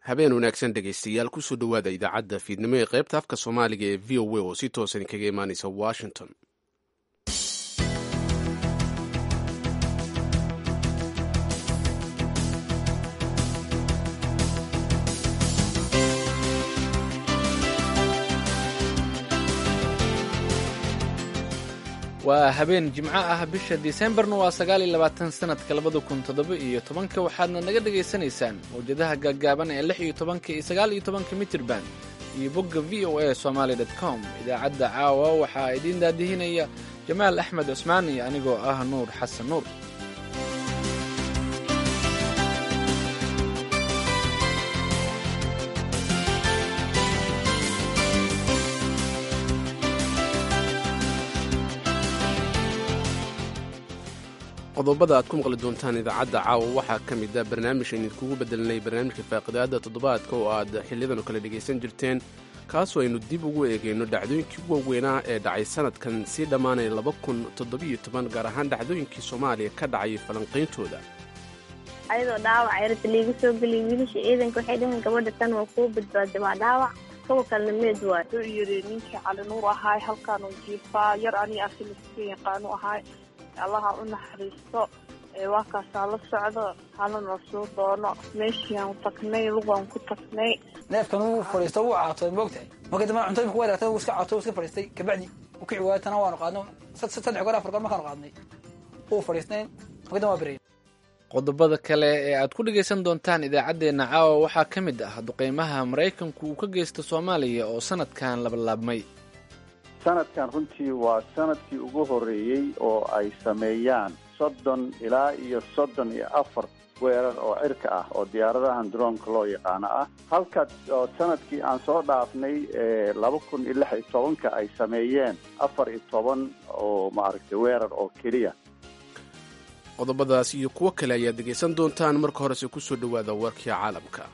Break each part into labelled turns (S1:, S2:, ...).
S1: habeen wanaagsan dhegaystayaal kusoo dhowaada idaacadda fiidnimo ee qaybta afka soomaaliga ee v o a oo si toosan kaga imaanaysa washington.
S2: waa habeen jimco ah bisha diseembarna waa 29 sanadka 2017 waxaadna naga dhegaysanaysaan mawjadaha gaaggaaban ee 16 iyo 19 mitirban iyo bogga v o a somali.com. idaacadda caawa waxaa idiin daadihinaya jamaal axmed cusmaan iyo anigoo ah nuur xasan nuur.
S1: qodobada aad ku maqli doontaan idaacadda caawa waxaa ka mid a barnaamij aynu idkugu bedelinay barnaamijka faaqidaada toddobaadka oo aad xiliyadan oo kale dhegaysan jirteen, kaasoo aynu dib ugu eegayno dhacdooyinkii ugu waaweynaa ee dhacay sanadkan sii dhammaanaya 2017, gaar ahaan dhacdooyinkii soomaaliya ka dhacay falanqayntooda.
S3: ayadoo dhaawac yarta liiga soo geliyay wiilasha ciidanka waxay dhaheen gabadha tan waa kuu badbaaday, waa dhaawac kuwa kalena meed waay.
S4: wuxuu yidhi ninkii cali nuur ahaay halkaan uu jiifaa, yar anii afiliska yaqaanu ahaay, allaha u naxariisto, waa kaasaa la socdo, halana soo doono. meeshiiaan tagnay, lugaan ku tagnay.
S5: neefkan uu fadhiisto wuu caatooy moogtahay, marka dambe cunto imika wadaagtay wuu iska caatooy, iska fadhiistay, kabacdi u kici waayay. tana waanu qaadno 3 goor 4 goor markaanu qaadnay wuu fadhiisnayn, marka dambe waa berey.
S2: qodobada kale ee aad ku dhegaysan doontaan idaacaddeenna caawa waxaa ka mid ah duqeymaha maraykanku uu ka geysto soomaaliya oo sanadkan labalaabmay.
S6: sanadkan runtii waa sanadkii ugu horreeyey oo ay sameeyaan 30 ilaa iyo 34 weerar oo cirka ah oo diyaaradahan droonka loo yaqaano ah, halka sanadkii aan soo dhaafnay 2016 ay sameeyeen 14 oo maaragtay weerar oo keliya.
S1: qodobadaas iyo kuwo kale ayaad dhegaysan doontaan. marka horese kusoo dhowaada warkii caalamka.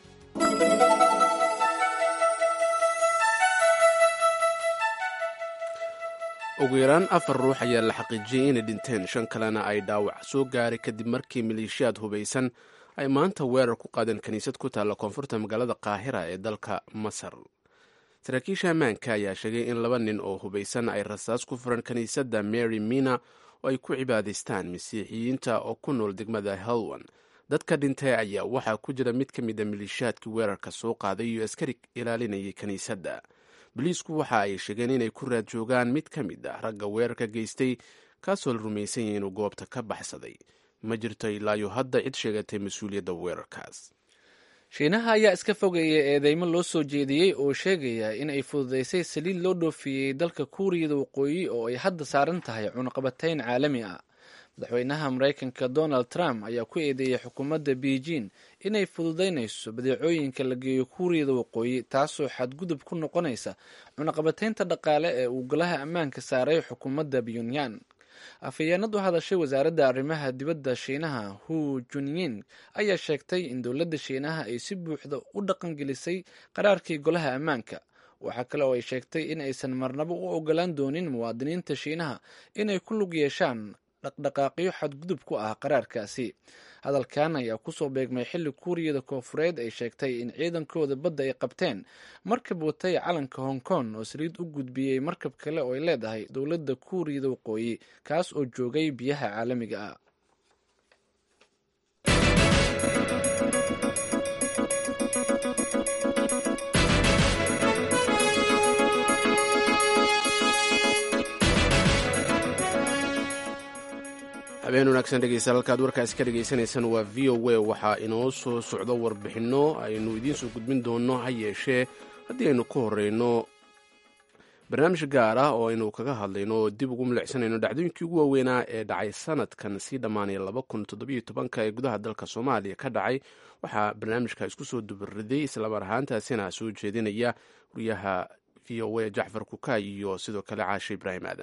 S1: ugu yaraan 4 ruux ayaa la xaqiijiyey inay dhinteen, 5 kalena ay dhaawac soo gaaray kadib markii maleeshiyaad hubaysan ay maanta weerar ku qaadeen kiniisad ku taalla koonfurta magaalada qaahira ee dalka masar. saraakiisha ammaanka ayaa sheegay in 2 nin oo hubaysan ay rasaas ku furan kiniisadda mary mina oo ay ku cibaadaystaan masiixiyiinta oo ku nool degmada helwan. dadka dhintay ayaa waxaa ku jira mid ka mid a maleeshiyaadkii weerarka soo qaaday iyo askari ilaalinayay kiniisadda. boliisku waxa ay sheegeen inay ku raad joogaan mid ka mid ah ragga weerarka geystay, kaasoo la rumaysan yahay inuu goobta ka baxsaday. ma jirto ilaayo hadda cid sheegatay mas-uuliyadda weerarkaas.
S2: shiinaha ayaa iska fogeeya eedeymo loo soo jeediyey oo sheegaya in ay fududaysay saliid loo dhoofiyey dalka kuuriyada waqooyi oo ay hadda saaran tahay cunaqabatayn caalami ah. madaxweynaha maraykanka donald trump ayaa ku eedeeyey xukuumadda beijing inay fududaynayso badeecooyinka la geeyo kuuriyada waqooyi, taasoo xadgudub ku noqonaysa cunaqabataynta dhaqaale ee uu golaha ammaanka saaray xukuumadda pyongyang. afhayeenad u hadashay wasaaradda arrimaha dibadda shiinaha hu junyin ayaa sheegtay in dowladda shiinaha ay si buuxda u dhaqangelisay qaraarkii golaha ammaanka. waxaa kale oo ay sheegtay in aysan marnabo u ogolaan doonin muwaadiniinta shiinaha inay ku lug yeeshaan dhaqdhaqaaqyo xadgudub ku ah qaraarkaasi. hadalkan ayaa kusoo beegmay xilli kuuriyada koonfureed ay sheegtay in ciidankooda badda ay qabteen markab watay calanka hong kong oo saliid u gudbiyey markab kale oo ay leedahay dowladda kuuriyada waqooyi, kaas oo joogay biyaha caalamiga ah.
S1: habeen wanaagsan dhegeystayaal, halkaad warkaasi ka dhegaysanaysaan waa v o a. waxaa inoo soo socdo warbixinno aynu idiin soo gudbin doonno. ha yeeshee haddii aynu ku horeyno barnaamij gaar ah oo aynu kaga hadlayno oo dib ugu milicsanayno dhacdooyinkii ugu waaweynaa ee dhacay sanadkan sii dhammaanaya 2017 ee gudaha dalka soomaaliya ka dhacay. waxaa barnaamijka isku soo dubariday islamar ahaantaasina soo jeedinaya wariyaha v o a jacfar kukaay iyo sidoo kale caashe ibraahim aadan.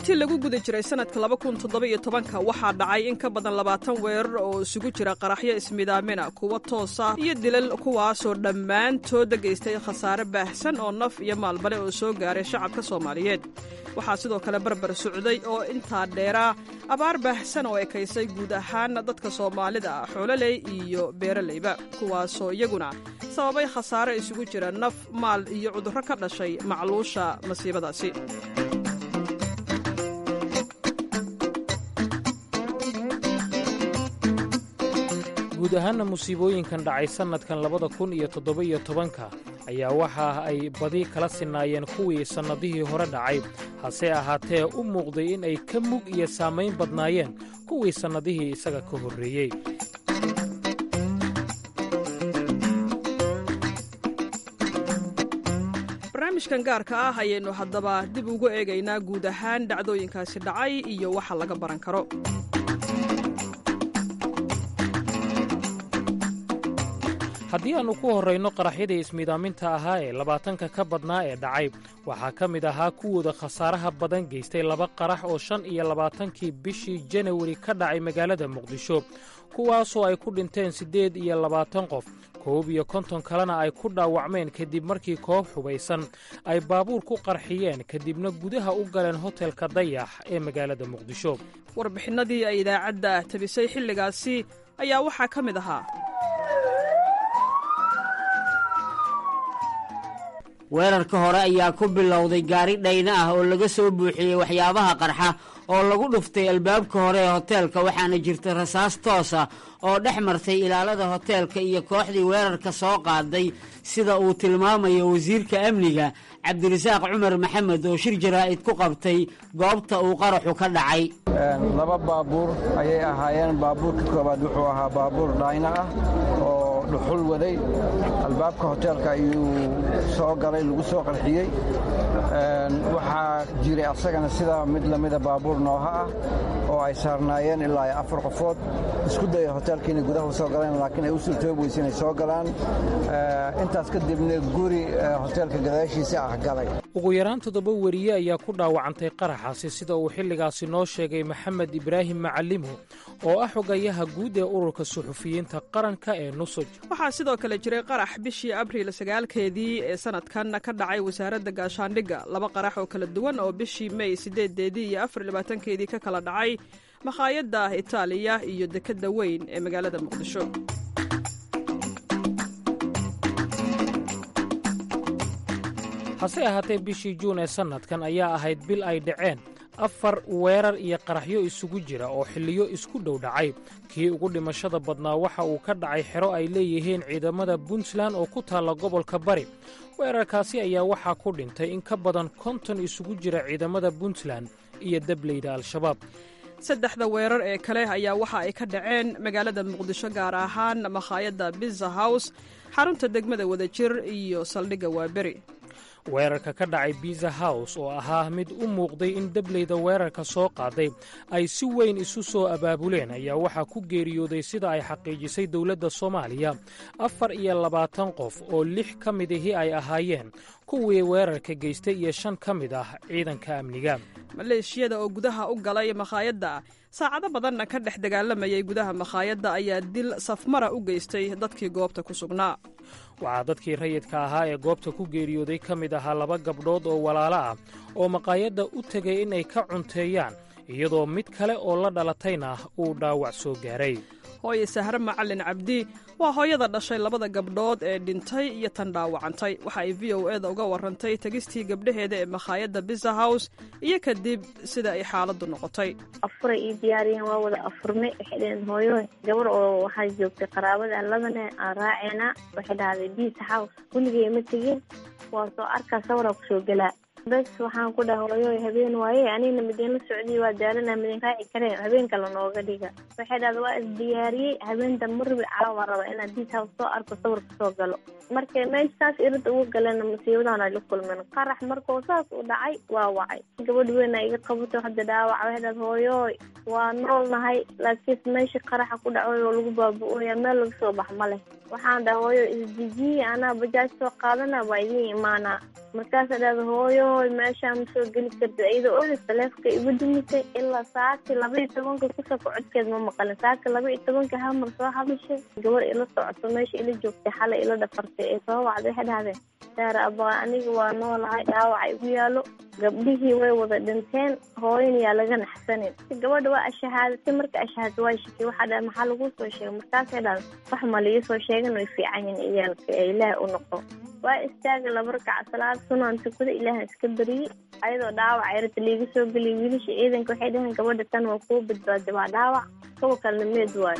S7: intii lagu guda jiray sanadka 2017 waxaa dhacay in ka badan 20 weerar oo isugu jira qaraxyo ismidaamina kuwa toosa iyo dilal kuwaasoo dhammaantood geystay khasaare baahsan oo naf iyo maalbale oo soo gaaray shacabka Soomaaliyeed. waxaa sidoo kale barbar socday oo intaa dheeraa abaar baahsan oo ekaysay guud ahaan dadka Soomaalida xoololey iyo beeraleyba kuwaasoo iyaguna sababay khasaare isugu jira naf, maal iyo cudurro ka dhashay macluusha masiibadaasi.
S8: guud ahaanna musiibooyinkan dhacay sannadkan 2017 ayaa waxa ay badi kala sinaayeen kuwii sannadihii hore dhacay, hase ahaatee u muuqday in ay ka mug iyo saamayn badnaayeen kuwii sannadihii isaga ka horreeyey.
S7: barnaamijkan gaarka ah ayaynu haddaba dib ugu eegaynaa guud ahaan dhacdooyinkaasi dhacay iyo waxa laga baran karo.
S8: haddii aannu ku horrayno qaraxyadii ismiidaaminta ahaa ee 20ka ka badnaa ee dhacay, waxaa ka mid ahaa kuwooda khasaaraha badan geystay 2 qarax oo 25kii bishii Janawari ka dhacay magaalada Muqdisho, kuwaasoo ay ku dhinteen 28 qof, 51 kalena ay ku dhaawacmeen kadib markii koox hubaysan ay baabuur ku qarxiyeen kadibna gudaha u galeen hotelka Dayax ee magaalada Muqdisho.
S7: Warbixinadii ay idaacadda tabisay xilligaasi ayaa waxaa ka mid ahaa
S9: weerarka hore ayaa ku bilowday gaari dhayna ah oo laga soo buuxiyey waxyaabaha qarxa oo lagu dhuftay albaabka hore ee hoteelka, waxaana jirta rasaas toos ah oo dhex martay ilaalada hoteelka iyo kooxdii weerarka soo qaaday, sida uu tilmaamayo wasiirka amniga Cabdirasaaq Cumar Maxamed oo shir jaraa'id ku qabtay goobta uu qaraxu ka dhacay.
S10: 2 baabuur ayay ahaayeen. baabuurka koobaad wuxuu ahaa baabuur dhayna ah oo dhuxul waday, albaabka hoteelka ayuu soo galay, lagu soo qarxiyey. waxaa jiray asagana sidaa mid lamida baabuur nooha ah oo ay saarnaayeen ilaa 4 qofood, isku daya hoteelka inay gudaha u soo galeen, laakiin ay u suurtoobi weysay inay soo galaan. intaas kadibna guri hoteelka gadaashiisa ah galay.
S8: ugu yaraan 7 weriye ayaa ku dhaawacantay qaraxaasi, sida uu xilligaasi noo sheegay Maxamed Ibraahim Macalimo oo ah xogayaha guud ee ururka suxufiyiinta qaranka ee Nusaj.
S7: waxaa sidoo kale jiray qarax bishii Abriil 9keedii ee sanadkan ka dhacay wasaaradda gaashaandhigga, 2 qarax oo kala duwan oo bishii May 8deedii iyo 24keedii ka kala dhacay makhaayadda Itaaliya iyo dekedda weyn ee magaalada Muqdisho.
S8: hase ahaatee bishii Juun ee sannadkan ayaa ahayd bil ay dhaceen 4 weerar iyo qaraxyo isugu jira oo xilliyo isku dhow dhacay. kii ugu dhimashada badnaa waxa uu ka dhacay xero ay leeyihiin ciidamada Puntland oo ku taalla gobolka Bari. weerarkaasi ayaa waxaa ku dhintay in ka badan 50 isugu jira ciidamada Puntland iyo dableyda Al-Shabaab.
S7: 3 weerar ee kale ayaa waxa ay ka dhaceen magaalada Muqdisho, gaar ahaan makhaayadda Pizza House, xarunta degmada Wadajir iyo saldhigga Waaberi.
S8: weerarka ka dhacay Pizza House oo ahaa mid u muuqday in dableyda weerarka soo qaaday ay si weyn isu soo abaabuleen ayaa waxaa ku geeriyooday, sida ay xaqiijisay dowladda Soomaaliya, 24 qof oo 6 ka mid ahi ay ahaayeen kuwii weerarka geystay iyo 5 ka mid ah ciidanka amniga.
S7: maleeshiyada oo gudaha u galay makhaayadda saacado badanna ka dhex dagaalamayay gudaha makhaayadda ayaa dil safmara u geystay dadkii goobta ku sugnaa.
S8: waxaa dadkii rayidka ahaa ee goobta ku geeriyooday ka mid ahaa 2 gabdhood oo walaalo ah oo maqaayadda u tegay inay ka cunteeyaan, iyadoo mid kale oo la dhalatayna uu dhaawac soo gaaray.
S7: hooye Sahre Macalin Cabdi waa hooyada dhashay 2 gabdhood ee dhintay iyo tan dhaawacantay. waxa ay VOA-da uga warrantay tegistii gabdhaheeda ee makhaayadda Pizza House iyo kadib sida ay xaaladdu noqotay.
S3: afuray ii diyaariyeen, waa wada afurnay. waxay dhaheen hooyo gabar oo waxaa joogtay qaraabada labana aan raaceena. waxay dhahday Pizza House kuligay ma tegin, waa soo arkaa sawira ku soo galaa. bas waxaan ku dhahay hooyo habeen waaye, anigna mideen la socday, waa daalana mideen raaci kareen, habeen kale nooga dhiga. waxay dhahday waa isdiyaariyey, habeentan marbi caawa raba inaad Pizza House soo arko, sawir ka soo galo. markay meeshaas irid ugu galeen musiibadan ay la kulmeen. qarax markuu saas u dhacay waa wacay. gabadh weyn ay iga qabato hadda dhaawac. waxay dhahday hooyo waa noolnahay, laakiin meesha qaraxa ku dhacay oo lagu baabu'oya meel laga soo bax ma leh. waxaan dhahay hooyo isdejiye, anaa bajaaj soo qaadana waa idiin imaanaa. markaasa dhahda hooyoy meeshaa ma soo geli kartid iyadoo olis taleefka igu dumisay ilaa saaki 12 kusoo codkeed ma maqalin saaki 12 hamar soo hadashay gabar ila socoto meesha ila joogtay xalay ila dhafartay ee soo wacday waxay dhahdeen saara abaa aniga waa noolahay dhaawac igu yaalo gabdhihii way wada dhinteen hooyan yaa laga naxsanin gabadha waa ashahaadatay marka ashahaad waa shaki waxa dhahay maxaa lagu soo sheegay markaasay dhahay wax ma liiga soo sheegan way fiican yihiin iyaalka ee ilaahay u noqo waa istaaga 2 rakac salaad sunan tukada ilaahay iska bariyay ayadoo dhaawac yarta liiga soo galay wiilasha ciidanka waxay dhahan gabadha tan waa ku badbaaday waa dhaawac kuwa kale meed waay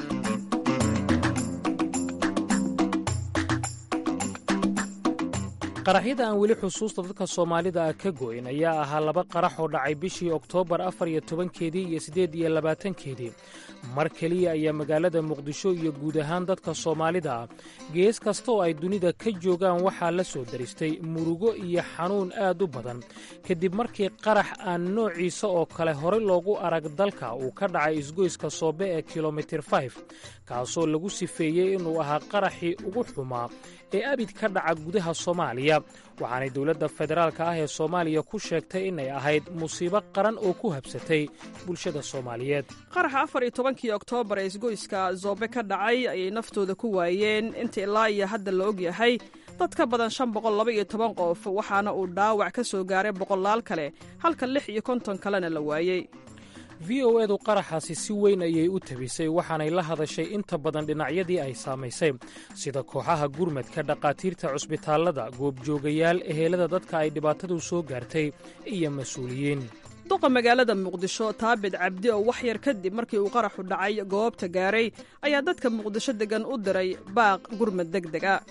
S8: qaraxyada aan weli xusuusta dadka Soomaalida ka go'in ayaa ahaa 2 qarax oo dhacay bishii Oktoobar 14-keedii iyo 18-keedii mar kaliya ayaa magaalada Muqdisho iyo guud ahaan dadka Soomaalida gees kasta oo ay dunida ka joogaan waxaa la soo daristay murugo iyo xanuun aad u badan kadib markii qarax aan noociisa oo kale hore loogu arag dalka uu ka dhacay isgoyska Soobe ee kilomitir 5 kaasoo lagu sifeeyay inuu ahaa qaraxii ugu xumaa ee abid ka dhaca gudaha Soomaaliya waxaanay dawladda federaalka ah ee Soomaaliya ku sheegtay inay ahayd musiibo qaran oo ku habsatay bulshada Soomaaliyeed
S7: qaraxa 14 Oktoobar ee isgoyska Soobe ka dhacay ayay naftooda ku waayeen inta ilaa iyo hadda la og yahay dad ka badan 512 qof waxaana uu dhaawac ka soo gaaray boqolaal kale halka 56 kalena la waayay
S8: VOA-du qaraxaasi si weyn ayay u tabisay waxaanay la hadashay inta badan dhinacyadii ay saamaysay sida kooxaha gurmadka dhaqaatiirta cusbitaalada goobjoogayaal ehelada dadka ay dhibaatadu soo gaartay iyo mas'uuliyiin
S7: duqa magaalada Muqdisho Taabid Cabdi oo wax yar kadib markii uu qaraxu dhacay goobta gaaray ayaa dadka Muqdisho degan u diray baaq gurmad degdeg ah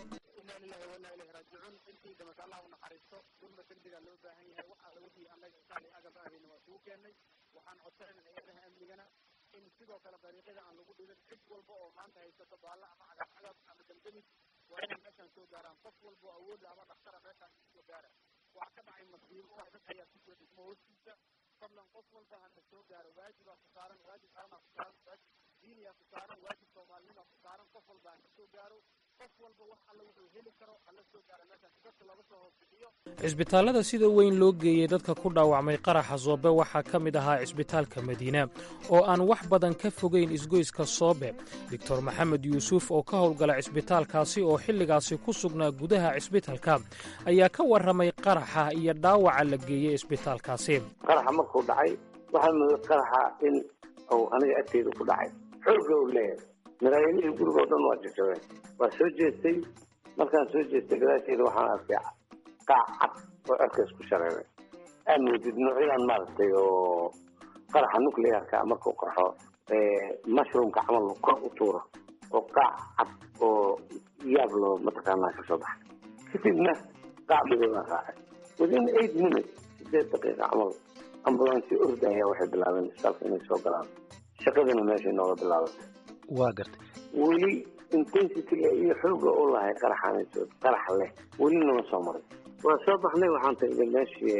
S8: cisbitaalada sida weyn loo geeyey dadka ku dhaawacmay qaraxa Soobe waxaa ka mid ahaa cisbitaalka Madiina oo aan wax badan ka fogeyn isgoyska Soobe Dr. Maxamed Yuusuf oo ka howlgala cisbitaalkaasi oo xilligaasi ku sugnaa gudaha cisbitaalka ayaa ka warramay qaraxa iyo dhaawaca la geeyey cisbitaalkaasi
S11: qaraxa markuu dhacay waxaan moodayay qaraxa in uu aniga agteeda ku dhacay xoogga uu leeyahay maraayinihii guriga oo dhan waa jajabeen waa soo jeestay markaan soo jeestay gadaasheeda waxaan arkay qaac cad oo cirka isku shareeray aan moodid noocyadan maaragtay oo qaraxa nuclearka markuu qarxo mushroomka camal kor u tuuro oo qaac cad oo yaab loo mataqaanaa ka soo baxay kadibna qaac madow baan raacay within 8 minutes 8 daqiiqa camal ambulance ordaya waxay bilaabeen isbitaalka inay soo galaan shaqadana meeshay nooga bilaabatay
S12: waa gartay
S11: weli intensity iyo xooga oo lahay qaraxanayso qarax leh weli nama soo maray waa soo baxnay waxaan tagnay meeshii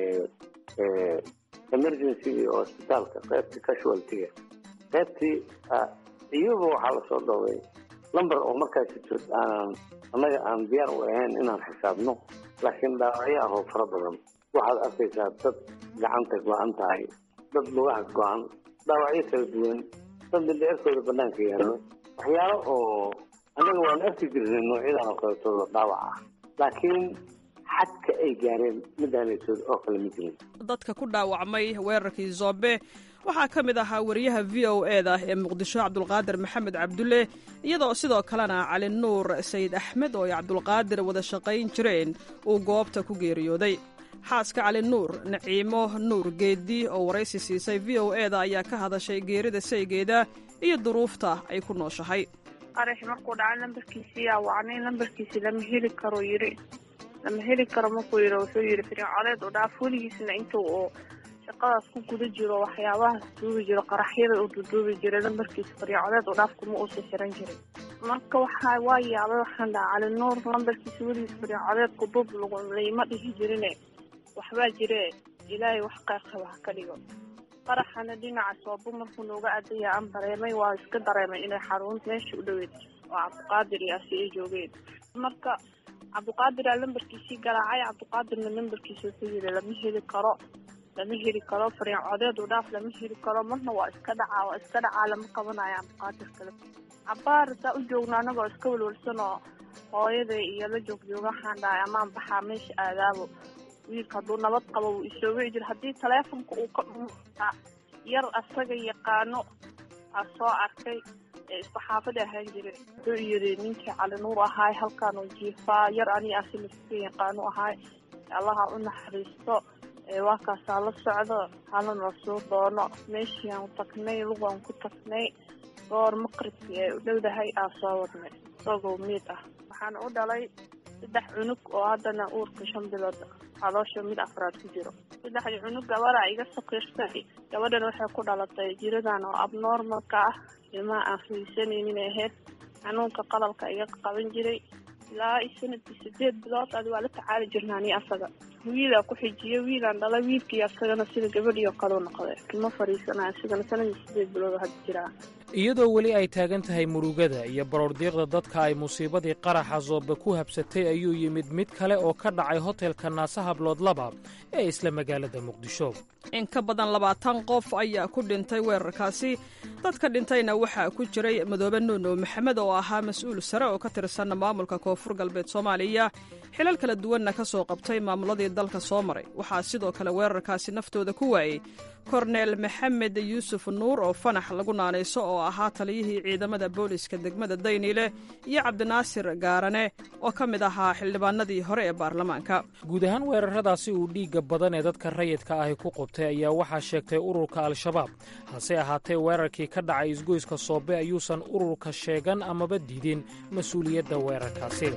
S11: emergency hospitalka qaybtii casualty qaybtii iyagoo waxaa lasoo dhoway lambar oo markaas annaga aan diyaar u ahayn inaan xisaabno laakiin dhaawacyo ah oo fara badan waxaad arkaysaa dad gacanta go-an tahay dad lugaha go-an dhaawacyo kala duwan dad mindhicirkooda banaanka yaallo waxyaalo oo annaga waan arki jirnay noocyadan oo kaleetooda dhaawac ah laakiin xadka ay gaareen midaanaysood oo kale ma jirin
S7: dadka ku dhaawacmay weerarkii Soobe waxaa ka mid ahaa wariyaha VOA-da ee Muqdisho Cabdulqaadir Maxamed Cabdulle iyadoo sidoo kalena Cali Nuur Sayid Axmed oo Cabdulqaadir wada shaqayn jireen uu goobta ku geeriyooday xaaska Cali Nuur Naciimo Nuur Geedi oo waraysi siisay VOA-da ayaa ka hadashay geerida saygeeda iyo duruufta ay ku nooshahay
S4: qarax markuu dhacay lambarkiisii wacnay lambarkiisii lama heli karo markuu yidhi wuxuu yidhi fircoleed u dhaaf weligiisna intuu oo shaqadaas ku guda jiro waxyaabahaas duubi jiro qaraxyada uu duubi jiray lambarkiisa fircoleed u dhaaf kuma uusan xiran jirin marka waa yaabay waxaan dhaha Cali Nuur lambarkiisa weligiis fircoleed ku duub laguma dhihi jirine waxbaa jire ilaahay wax qeexaba ha ka dhigo qaraxana dhinaca Soobe markuu nooga adaya aan dareemay waa iska dareemay inay xarun meesha u dhaweyd oo Cabdulqaadir iyo asi ay joogeen marka cabdiqaadiraa lambarkiisii garaacay. cabdiqaadirna lambarkiisa wuxuu yidhi lama heli karo fariin codeed u dhaaf lama heli karo, marna waa iska dhacaa lama qabanayo cabdiqaadir kale. cabaar saa u joogna anagoo iska walwalsan oo hooyaday iyo la joogjooga waxaan dhahay amaan baxaa meesha aadaabo, wiilka hadduu nabad qabo wuu isoo wici jira. haddii taleefonka uu ka dhumutaa yar asaga yaqaano aa soo arkay isku xaafada ahaan jiray. wuxuu yidhi ninkii cali nuur ahaay halkaan uu jiifaa, yar ani asiliska yaqaano ahaay, allaha u naxariisto. waa kaasaa la socdo halana soo doono. meeshiiaan tagnay, lugaan ku tagnay, goor maqribkii ay u dhowdahay aa soo wadnay isagoo miid ah. waxaan u dhalay 3 cunug oo haddana uurka 5 bilood caloosha mid afraad ku jiro. 3 cunug gabaraa iga saqiirtay. gabadhan waxay ku dhalatay jiradan oo abnormalka ah, ilma aan fiirsanaynin ahayd. xanuunka qalabka iga qaban jiray ilaa sanadkii 8 bilood waa la tacaali jirnaani asaga. wiilaa ku xijiyay, wiilaan dhalay, wiilkii asagana sida gabadhii oo kale u noqday. ilma fariisanaya asigana sanadkii 8 bilood hadda jiraa.
S8: iyadoo weli ay taagan tahay murugada iyo baroordiiqda dadka ay musiibadii qaraxa zoobe ku habsatay ayuu yimid mid kale oo ka dhacay hotelka naase hablood 2 ee isla magaalada muqdisho.
S7: in ka badan 20 qof ayaa ku dhintay weerarkaasi. dadka dhintayna waxaa ku jiray madoobe nuuno maxamed oo ahaa mas-uul sare oo ka tirsan maamulka koonfur galbeed soomaaliya, xilal kala duwanna ka soo qabtay maamuladii dalka soo maray. waxaa sidoo kale weerarkaasi naftooda ku waayey korneel maxamed yuusuf nuur oo fanax lagu naanayso oo ahaa taliyihii ciidamada booliska degmada dayniile, iyo cabdinaasir gaarane oo ka mid ahaa xildhibaanadii hore ee baarlamaanka.
S8: guud ahaan weeraradaasi uu dhiigga badan ee dadka rayidka ahi ku qubtay ayaa waxaa sheegtay ururka al-shabaab. hase ahaatee weerarkii ka dhacay isgoyska soobe ayuusan ururka sheegan amaba diidin mas-uuliyadda weerarkaasi.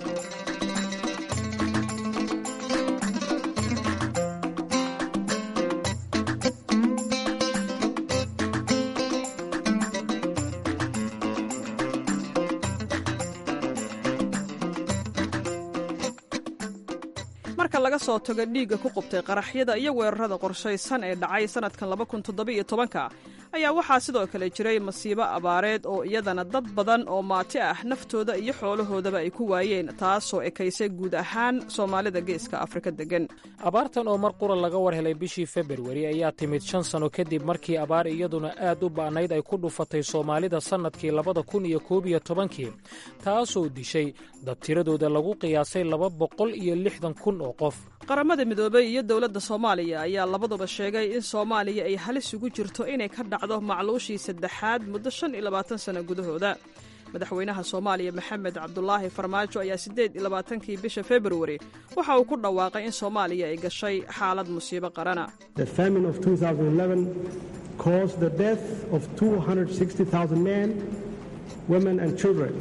S7: marka laga soo tago dhiigga ku qubtay qaraxyada iyo weerarada qorshaysan ee dhacay sanadkan 2017 ayaa waxaa sidoo kale jiray masiibo abaareed oo iyadana dad badan oo maati ah naftooda iyo xoolahoodaba ay ku waayeen, taasoo ekaysay guud ahaan soomaalida geeska afrika degan.
S8: abaartan oo mar qura laga war helay bishii Februari ayaa timid 5 sano kadib markii abaar iyaduna aad u ba'nayd ay ku dhufatay soomaalida sanadkii 2011 taasoo dishay dad tiradooda lagu qiyaasay 260,000 oo qof.
S7: qaramada midoobay iyo dowladda Soomaaliya ayaa labaduba sheegay in Soomaaliya ay halis ugu jirto inay ka dhacdo macluushii saddexaad muddo 25 sano gudahooda. madaxweynaha Soomaaliya Maxamed Cabdulaahi Farmaajo ayaa 28kii bisha February waxa uu ku dhawaaqay in Soomaaliya ay gashay xaalad musiibo qarana.
S12: The famine of 2011 caused the death of 260,000 men, women and children.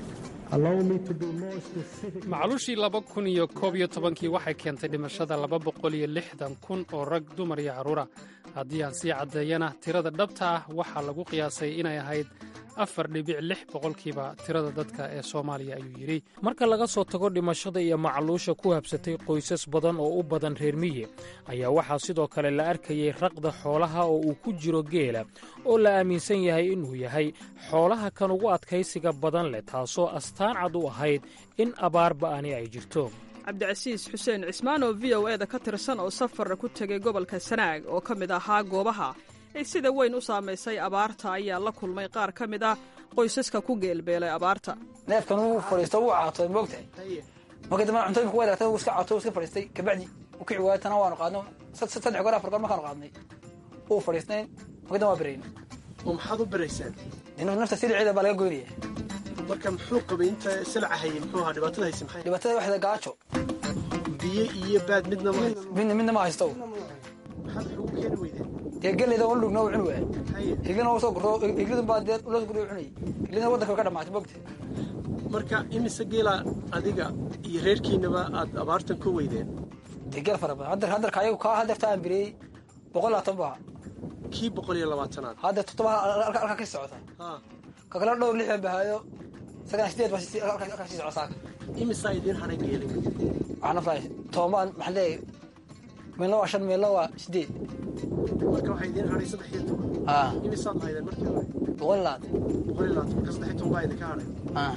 S8: macluushii 2011 waxay keentay dhimashada 260,000 oo rag, dumar iyo carruura. haddii aan sii caddeeyana tirada dhabta ah waxaa lagu qiyaasay inay ahayd 4.6% tirada dadka ee Soomaaliya ayuu yidhi. marka laga soo tago dhimashada iyo macluusha ku habsatay qoysas badan oo u badan reer miyi ayaa waxaa sidoo kale la arkayay raqda xoolaha oo uu ku jiro geela oo la aaminsan yahay inuu yahay xoolaha kan ugu adkaysiga badan leh, taasoo astaan cad u ahayd in abaar ba'ani ay jirto.
S7: cabdicasiis xuseen cismaan oo VOA-da ka tirsan oo safar ku tegay gobolka Sanaag oo ka mid ahaa goobaha ay sida weyn u saamaysay abaarta ayaa la kulmay qaar ka mid ah qoysaska ku geelbeelay abaarta.
S5: neefkan uu fadhiisto wuu caatay moogtahay, markii dambe cuntooyinka ku wadaagtay wuu iska caatay, wuu iska fadhiistay, kabacdi uu kici waayay. tana waanu qaadno 3 goor 4 goor markaanu qaadnay uu fadhiistay, markii dambe waa biraynay.
S13: oo maxaad u birayseen?
S5: inuu nafta siliceeda baa laga goynaya.
S13: marka muxuu qabay inta silca hayay? muxuu ahaa dhibaatada haysa? maxay
S5: dhibaatada? waxda gaajo,
S13: biyo iyo baad midna ma haysto.
S5: midna ma haysto.
S13: maxaad ugu keeni weydeen?
S5: geelida oo lugna cunu waa igana oo soo guro igada baad loo guro cunay igada wadanka ka dhamaatay moogtay.
S13: marka imise geela adiga iyo reerkiinaba aad abaartan ku weydeen?
S5: geel fara badan. hadda kaayo ka hadafta aan birey 120 baa
S13: kii 120aad
S5: hadda 7 halka ka socota. ka kala dhowr 6 bahaayo 8 baa si halka ka socota.
S13: imise idin haray geelin?
S5: ana faay toomaan maxay meelo waa 5 meelo waa 8.
S13: marka waxay idin haray 3 imise aad haydeen markii hore?
S5: 120
S13: marka 3 baa idin ka haray.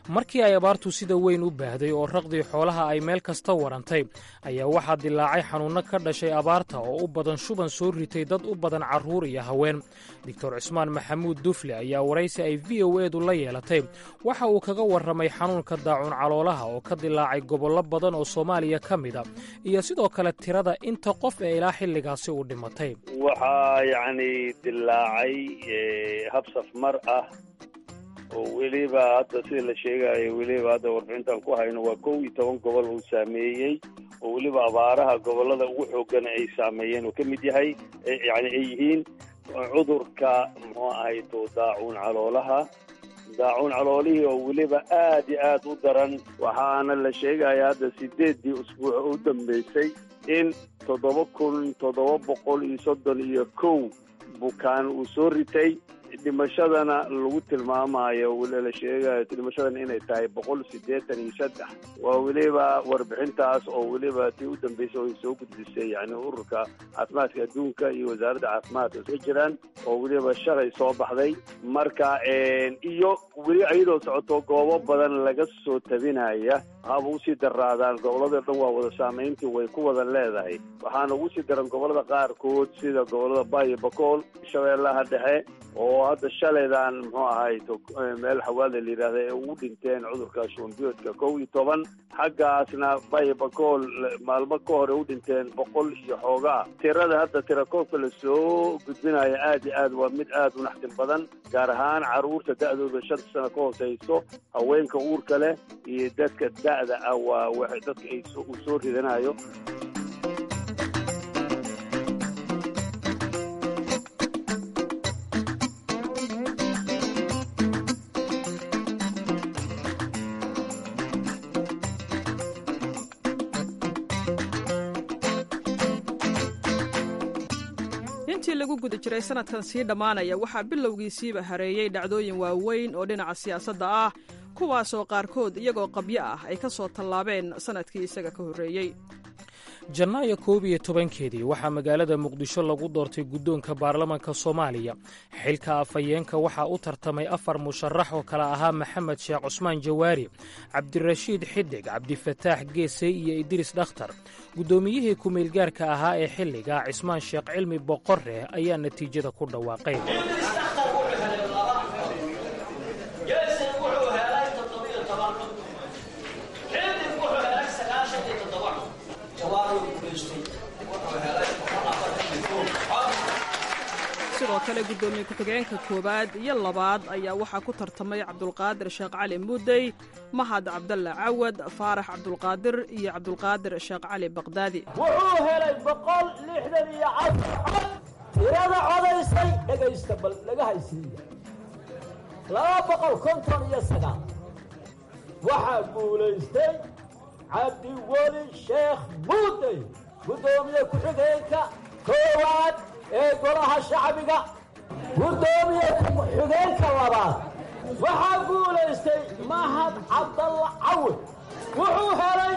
S8: markii ay abaartu sida weyn u baahday oo raqdii xoolaha ay meel kasta warantay ayaa waxaa dilaacay xanuunno ka dhashay abaarta oo u badan shuban soo ritay dad u badan carruur iyo haween doctor cismaan maxamuud dufle ayaa waraysi ay v o edu la yeelatay waxa uu kaga warramay xanuunka daacuun caloolaha oo ka dilaacay gobollo badan oo soomaaliya ka mid a iyo sidoo kale tirada inta qof ee ilaa xilligaasi u dhimatay
S14: waxaa dilaacay habsafmar ah oo weliba hadda sida la sheegayo weliba hadda warbixintan ku hayno waa 11 gobol uu saameeyey oo weliba abaaraha gobollada ugu xooggan ay saameeyeen oo ka mid yahay ay yihiin cudurka muxuu ahay daacuun caloolihii oo weliba aad iyo aad u daran waxaana la sheegaya hadda 8 usbuuc u dambeysay in 7,731 bukaan uu soo ritay dhimashadana lagu tilmaamayo la sheegayo dhimashadana inay tahay 183 waa weliba warbixintaas oo weliba tii u dambeysay oo soo gudbisay ururka caafimaadka adduunka iyo wasaaradda caafimaadka soo jiraan oo weliba shalay soo baxday marka iyo weli ayadoo socoto goobo badan laga soo tabinaya haba usii daraadaan gobollada dhan waa wada saamayntii way ku wada leedahay waxaana ugu sii daran gobollada qaarkood sida gobollada Baay Bakool Shabeellaha Dhexe oo hadda shalaydan muxuu ahay meel xawaale la yiraahdo ee ugu dhinteen cudurka shubanbiyoodka 11 xaggaasna Baay Bakool maalmo ka hor u dhinteen 100 iyo xoogaa tirada hadda tirakoobka la soo gudbinayo aad iyo aad waa mid aad u naxdin badan gaar ahaan carruurta da'dooda 5 sano ka hooseyso haweenka uurka leh iyo dadka da'da ah waa waxay dadka ay soo ridanayo
S7: intii lagu guda jiray sanadkan sii dhammaanaya waxaa bilowgiisiiba hareeyey dhacdooyin waaweyn oo dhinaca siyaasadda ah kuwaasoo qaarkood iyagoo qabyo ah ay ka soo tallaabeen sanadkii isaga ka horreeyey
S8: janaayo 11keedii waxaa magaalada muqdisho lagu doortay guddoonka baarlamaanka soomaaliya xilka afhayeenka waxaa u tartamay 4 musharax oo kala ahaa maxamed sheekh cusmaan jawaari cabdirashiid xidhig cabdifataax geesey iyo idriis dhakhtar guddoomiyihii ku-meelgaarka ahaa ee xilliga cismaan sheekh cilmi boqorre ayaa natiijada ku dhawaaqay
S7: sidoo kale guddoomiye ku-xigeenka koowaad iyo labaad ayaa waxaa ku tartamay cabdulqaadir sheekh cali mudey mahad cabdalle cawad faarax cabdulqaadir iyo cabdulqaadir sheekh cali baqdaadi
S15: wuxuu helay 164 tirada codaysay dhegaysta bal laga haysiiya 259 waxaa guulaystay cabdiweli sheekh mudey guddoomiye ku-xigeenka koowaad ee golaha shacbiga guddoomiye ku-xigeenka labaad waxaa guulaystay mahad cabdalle cawad wuxuu helay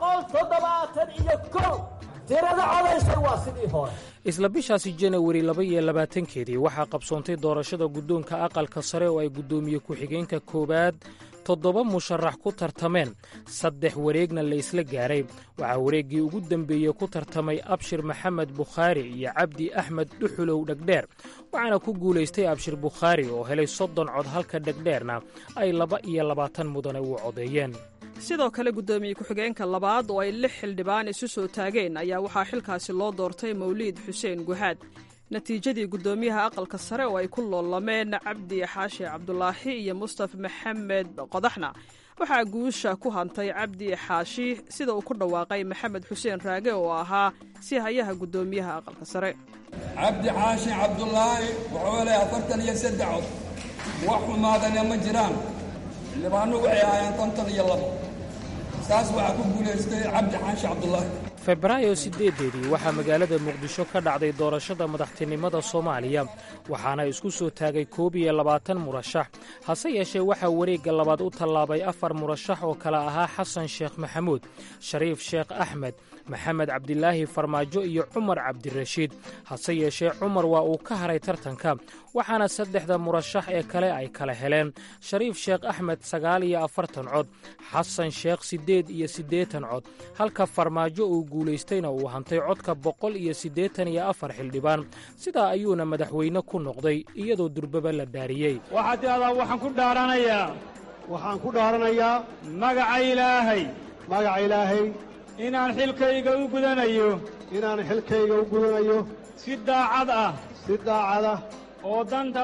S15: 171 tirada codaysay waa sidii hore
S8: isla bishaasi janawari 22keedii waxaa qabsoontay doorashada guddoonka aqalka sare oo ay guddoomiye ku-xigeenka koowaad 7 musharax ku tartameen 3 wareegna la isla gaaray waxaa wareeggii ugu dambeeyey ku tartamay abshir maxamed bukhaari iyo cabdi axmed dhuxulow dhegdheer waxaana ku guulaystay abshir bukhaari oo helay 30 cod halka dhegdheerna ay 22 mudane u codeeyeen
S7: sidoo kale guddoomiye ku-xigeenka labaad oo ay 6 xildhibaan isu soo taageen ayaa waxaa xilkaasi loo doortay mawliid xuseen guhaad natiijadii guddoomiyaha aqalka sare oo ay ku loolameen cabdi xaashi cabdulaahi iyo mustafa maxamed qodaxna waxaa guusha ku hantay cabdi xaashi sida uu ku dhawaaqay maxamed xuseen raage oo ahaa si hayaha guddoomiyaha aqalka sare
S16: cabdi xaashi cabdulaahi wuxuu helay 43 cod wax xumaadana ma jiraan xildhibaanu waxay ahaayeen 52 saas waxaa ku guulaystay cabdi xaashi cabdulaahi.
S8: febraayo 8deedii waxaa magaalada muqdisho ka dhacday doorashada madaxtinimada soomaaliya waxaana isku soo taagay 21 murashax hase yeeshee waxaa wareegga labaad u tallaabay 4 murashax oo kala ahaa xasan sheekh maxamuud, shariif sheekh axmed, maxamed cabdilaahi farmaajo iyo cumar cabdirashiid. hase yeeshee cumar waa uu ka haray tartanka waxaana 3 murashax ee kale ay kala heleen shariif sheekh axmed 49 cod, xasan sheekh 8 cod, halka farmaajo uu guulaystayna uu hantay codka 184 xildhibaan. sidaa ayuuna madaxweyne ku noqday iyadoo durbaba la dhaariyey.
S17: waxaad tidhahdaa waxaan ku dhaaranayaa magaca ilaahay inaan xilkayga u gudanayo si daacad ah oo danta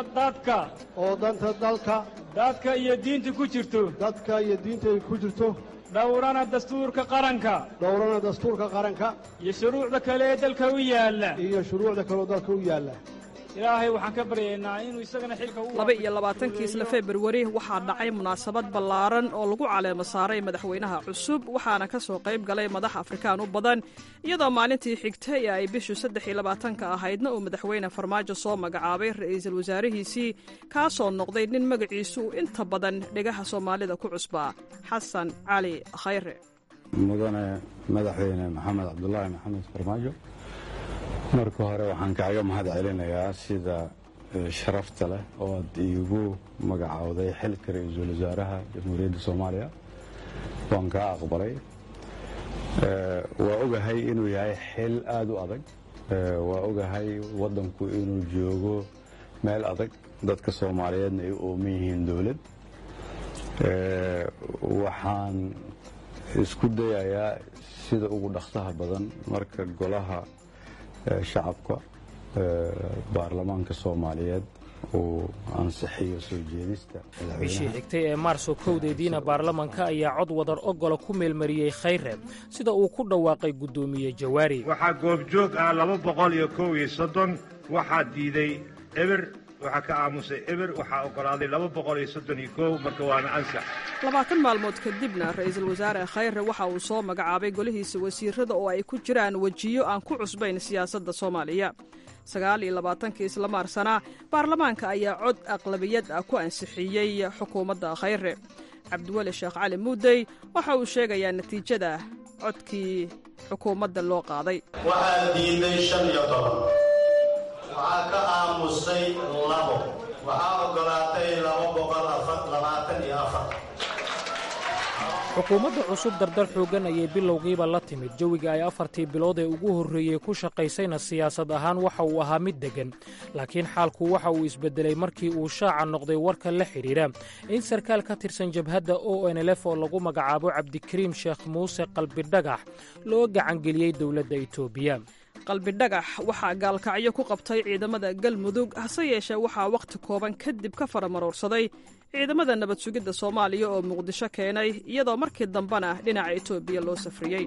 S17: dadka iyo diinta ku jirto dhowrana dastuurka qaranka iyo shuruucda kale ee dalka u yaalla ilaahay waxaan ka baryaynaa inuu isagana xilka u
S7: 22 Februari waxaa dhacay munaasabad ballaaran oo lagu caleemo saaray madaxweynaha cusub waxaana ka soo qayb galay madax Afrikaan u badan iyadoo maalintii xigtay ay bishu 23 ahaydna uu madaxweyne Farmaajo soo magacaabay ra'iisul wasaarihiisii kaasoo noqday nin magaciisu inta badan dhegaha Soomaalida ku cusbaa Xasan Cali Khayre.
S18: mudane madaxweyne maxamed cabdulaahi maxamed farmaajo, marka hore waxaan kaaga mahad celinayaa sida sharafta leh oo aad iigu magacaawday xilka ra'iisul wasaaraha jamhuuriyadda Soomaaliya. waan kaa aqbalay. waa ogahay inuu yahay xil aad u adag. waa ogahay waddanku inuu joogo meel adag, dadka Soomaaliyeedna ay u ooman yihiin dawlad. waxaan isku dayayaa sida ugu dhaqsaha badan marka golaha shacabka baarlamaanka Soomaaliyeed uu ansixiyo soo jeedista
S8: bishii xigtay ee Maarso 1deediina baarlamaanka ayaa cod wadar ogola ku meelmariyay Khayre sida uu ku dhawaaqay gudoomiye Jawaari.
S19: waxaa goobjoog ah 231 waxaa diiday eber, waxaa ka aamusay eber, waxaa ogolaaday 231 marka waana ansax.
S7: 20 maalmood kadibna ra'iisul wasaare Khayre waxa uu soo magacaabay golihiisa wasiirada oo ay ku jiraan wajiyo aan ku cusbayn siyaasadda Soomaaliya. 29 isla Maarsana baarlamaanka ayaa cod aqlabiyad ah ku ansixiyay xukuumadda Khayre. Cabdiwali Sheekh Cali Muudey waxa uu sheegayaa natiijada codkii xukuumadda loo qaaday.
S20: waxaa diiday 15, waxaa ka aamusay 2, waxaa ogolaatay 224.
S8: xukuumadda cusub dardar xooggan ayay bilowgiiba la timid. jawiga ay 4tii bilood ee ugu horreeyey ku shaqaysayna siyaasad ahaan waxa uu ahaa mid deggan, laakiin xaalku waxa uu isbedelay markii uu shaaca noqday warka la xidhiidha in sarkaal ka tirsan jabhadda ONLF oo lagu magacaabo Cabdikariim Sheekh Muuse Qalbidhagax loo gacangeliyey dowladda Itoobiya.
S7: Qalbidhagax waxaa gaalkacyo ku qabtay ciidamada Galmudug, hase yeeshee waxaa waqti kooban kadib ka faramaroorsaday ciidamada nabad sugidda Soomaaliya oo Muqdisho keenay iyadoo markii dambana dhinaca Itoobiya loo safriyey.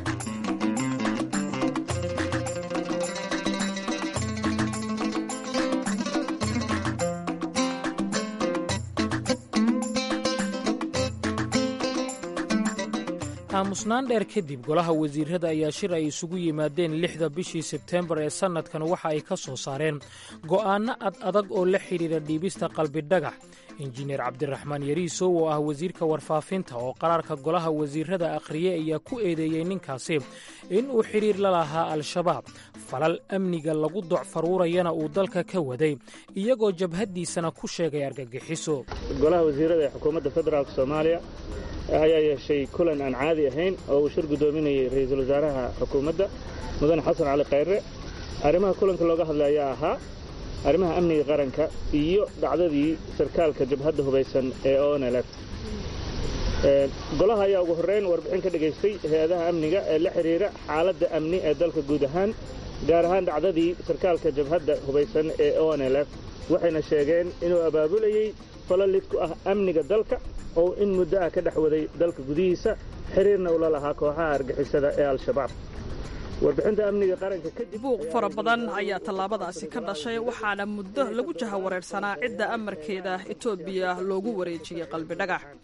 S8: aamusnaan dheer kadib golaha wasiirada ayaa shir ay isugu yimaadeen 6 bishii Sebteembar ee sanadkan waxa ay ka soo saareen go'aano adag oo la xidhiidha dhiibista Qalbidhagax. injineer cabdiraxmaan yariisow oo ah wasiirka warfaafinta oo qaraarka golaha wasiirada akhriyey ayaa ku eedeeyey ninkaasi in uu xidhiir la lahaa al-shabaab, falal amniga lagu docfaruurayana uu dalka ka waday, iyagoo jabhaddiisana ku sheegay argagixiso.
S21: golaha wasiirada ee xukuumadda federaalk Soomaaliya ayaa yeeshay kulan aan caadi ahayn oo uu shir gudoominayay ra'iisul wasaaraha xukuumadda mudane xasan cali khayre. arrimaha kulanka looga hadlay ayaa ahaa arrimaha amniga qaranka iyo dhacdadii sarkaalka jabhadda hubaysan ee ONLF. golaha ayaa ugu horreyn warbixin ka dhagaystay hay-adaha amniga ee la xiriira xaaladda amni ee dalka guud ahaan, gaar ahaan dhacdadii sarkaalka jabhadda hubaysan ee ONLF. waxayna sheegeen inuu abaabulayey falal lid ku ah amniga dalka oo in muddo ah ka dhex waday dalka gudihiisa, xiriirna ula lahaa kooxaha argixisada ee al-shabaab. warbixinta amniga qaranka kadib
S7: buuq fara badan ayaa tallaabadaasi ka dhashay, waxaana muddo lagu jahawareersanaa cidda amarkeeda Itoobiya loogu wareejiyey Qalbidhagax.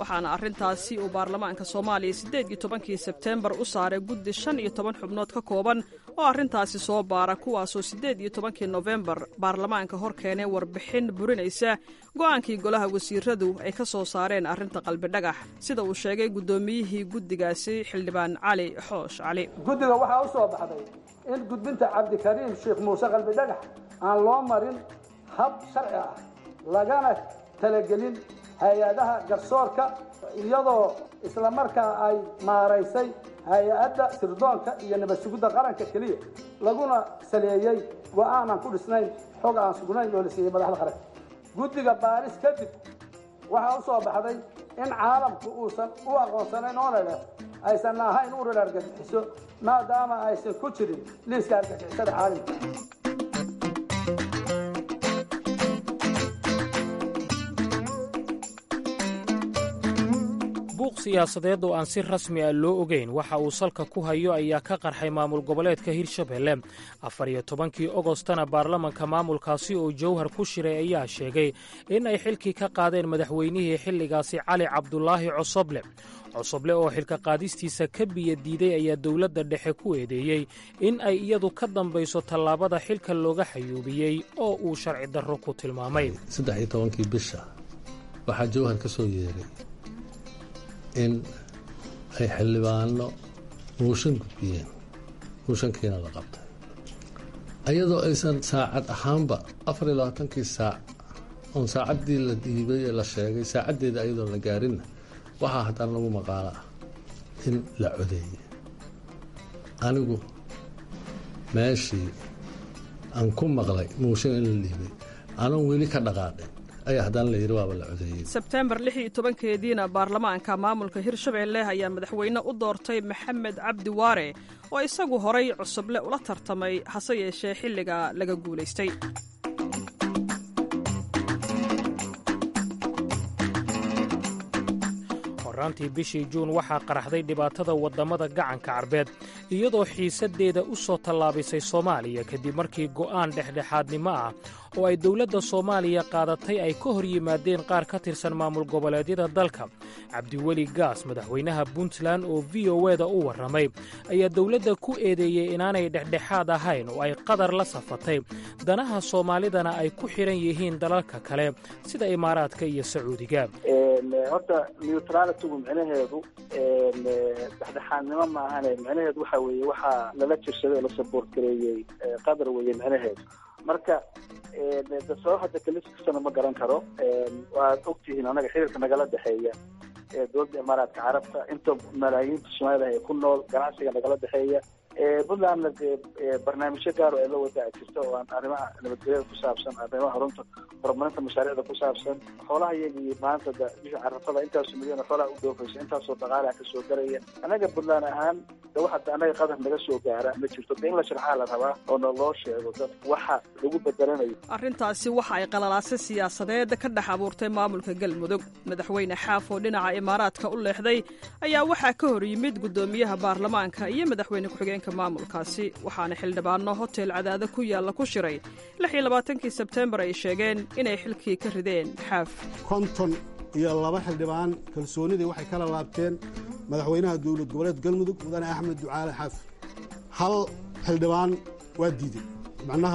S7: waxaana arrintaasi uu baarlamaanka soomaaliya 18 sebteembar u saaray guddi 15 xubnood ka kooban oo arrintaasi soo baara kuwaasoo 18 nofembar baarlamaanka hor keenay warbixin burinaysa go'aankii golaha wasiiradu ay ka soo saareen arrinta qalbidhagax sida uu sheegay guddoomiyihii guddigaasi xildhibaan cali xoosh cali
S6: guddiga waxaa u soo baxday in gudbinta cabdikariim sheekh muuse qalbidhagax aan loo marin hab sharci ah lagana talagelin hay-adaha garsoorka iyadoo islamarkaa ay maaraysay hay-adda sirdoonka iyo nabad sugidda qaranka keliya laguna saleeyey go'aanan ku dhisnayn xog aan sugnayn oo la siiyey madaxda qaranka guddiga baaris kadib waxaa u soo baxday in caalamku uusan u aqoonsanayn ONLF aysan ahayn urur argagixiso maadaama aysan ku jirin liiska argagixisada caalamka
S8: buuq siyaasadeed oo aan si rasmi ah loo ogeyn waxa uu salka ku hayo ayaa ka qarxay maamul goboleedka hirshabelle 14 ogostana baarlamanka maamulkaasi oo jawhar ku shiray ayaa sheegay in ay xilkii ka qaadeen madaxweynihii xilligaasi cali cabdulaahi cosoble oo xilka qaadistiisa ka biya diiday ayaa dowladda dhexe ku eedeeyey in ay iyadu ka dambayso tallaabada xilka looga xayuubiyey oo uu sharci darro ku tilmaamay
S22: 13 bisha waxaa jawhar ka soo yeeray in ay xildhibaano muushan gudbiyeen muushankiina la qabtay ayadoo aysan saacad ahaanba 24kii saac oon saacaddii la dhiibay ee la sheegay saacaddeeda ayadoon la gaarinna waxaa haddana lagu maqaalo ah in la codeeyey anigu meeshii aan ku maqlay muushan in la dhiibay anoon weli ka dhaqaaqin ayaa haddana la yidhi waaba la codeeyey
S7: sebteembar 16 baarlamaanka maamulka hirshabelle ayaa madaxweyne u doortay maxamed cabdi waare oo isagu horay cusuble ula tartamay hase yeeshee xilliga laga guulaystay
S8: horaantii bishii juun waxaa qaraxday dhibaatada waddamada gacanka carbeed iyadoo xiisaddeeda u soo tallaabisay soomaaliya kadib markii go'aan dhexdhexaadnimo ah oo ay dowladda soomaaliya qaadatay ay ka hor yimaadeen qaar ka tirsan maamul goboleedyada dalka cabdiweli gaas madaxweynaha puntland oo v o eda u warramay ayaa dowladda ku eedeeyey inaanay dhexdhexaad ahayn oo ay qadar la safatay danaha soomaalidana ay ku xidhan yihiin dalalka kale sida imaaraadka iyo sacuudiga
S23: horta neutralitygu micnaheedu dhexdhexaadnimo maahane micnaheedu waxa weeye waxaa lala jirsaday oo la saboort gareeyey qadar weeye micnaheedu marka sabab hadda kaliskastana ma garan karo waad ogtihiin anaga xiriirka nagala dhexeeya dowladda imaaraadka carabta inta malaayiinta soomaalida ay ku nool ganacsiga nagala dhexeeya puntlandna dee barnaamijyo gaar oo ay la wadaa jirta oo aan arrimaha nabadgelyada ku saabsan arrimaha horumarinta mashaariicda ku saabsan xoolaha iyagii maanta bisha carafada intaasoo milyan xoolaha u dhoofaysa intaasoo dhaqaalaha ka soo garaya anaga puntland ahaan de waxa anaga qadar naga soo gaara ma jirto de in la sharxaa la rabaa oo na loo sheego dad waxa lagu bedelanayo
S7: arrintaasi waxa ay qalalaase siyaasadeed ka dhex abuurtay maamulka galmudug madaxweyne xaaf oo dhinaca imaaraadka u leexday ayaa waxaa ka hor yimid guddoomiyaha baarlamaanka iyo madaxweyne ku-xigeenka maamulkaasi waxaana xildhibaano hotel cadaada ku yaalla ku shiray 26 sebteembar ay sheegeen inay xilkii ka rideen xaaf
S12: 52 xildhibaan kalsoonidii waxay kala laabteen madaxweynaha dowlad goboleed galmudug mudane axmed ducaale xaaf hal xildhibaan waa diiday macnaha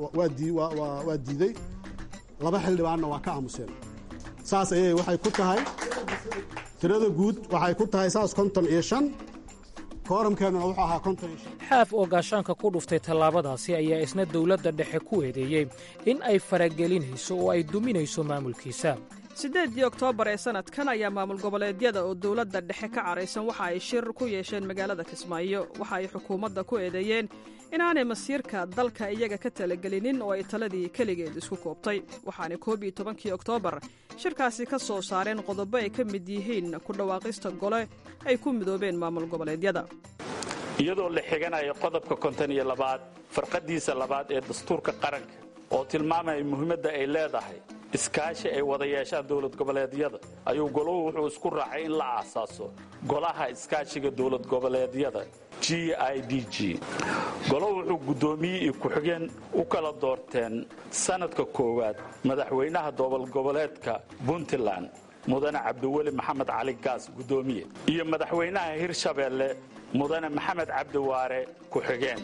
S12: waa diiday 2 xildhibaanna waa ka aamuseen saas ayay waxay ku tahay tirada guud waxay ku tahay saas 55 kooramkeennuna wuxuu ahaa 55
S8: xaaf oo gaashaanka ku dhuftay tallaabadaasi ayaa isna dowladda dhexe ku eedeeyey in ay faragelinayso oo ay duminayso maamulkiisa
S7: 8 oktoobar ee sanadkan ayaa maamul goboleedyada oo dowladda dhexe ka caraysan waxa ay shir ku yeesheen magaalada kismaayo waxa ay xukuumadda ku eedeeyeen inaanay masiirka dalka iyaga ka talagelinin oo ay taladii keligeed isku koobtay waxaana 11 oktoobar shirkaasi ka soo saareen qodobo ay ka mid yihiin ku dhawaaqista gole ay ku midoobeen maamul goboleedyada
S24: iyadoo la xiganayo qodobka 52 farqadiisa labaad ee dastuurka qaranka oo tilmaamaya muhiimadda ay leedahay iskaashi ay wada yeeshaan dowlad goboleedyada ayuu goluhu wuxuu isku raacay in la aasaaso golaha iskaashiga dowlad goboleedyada GIDG goluhu wuxuu guddoomiye iyo ku-xigeen u kala doorteen sanadka koowaad madaxweynaha dowlad goboleedka Puntland mudane cabdiweli maxamed cali gaas guddoomiye iyo madaxweynaha hirshabeelle mudane maxamed cabdiwaare ku-xigeen.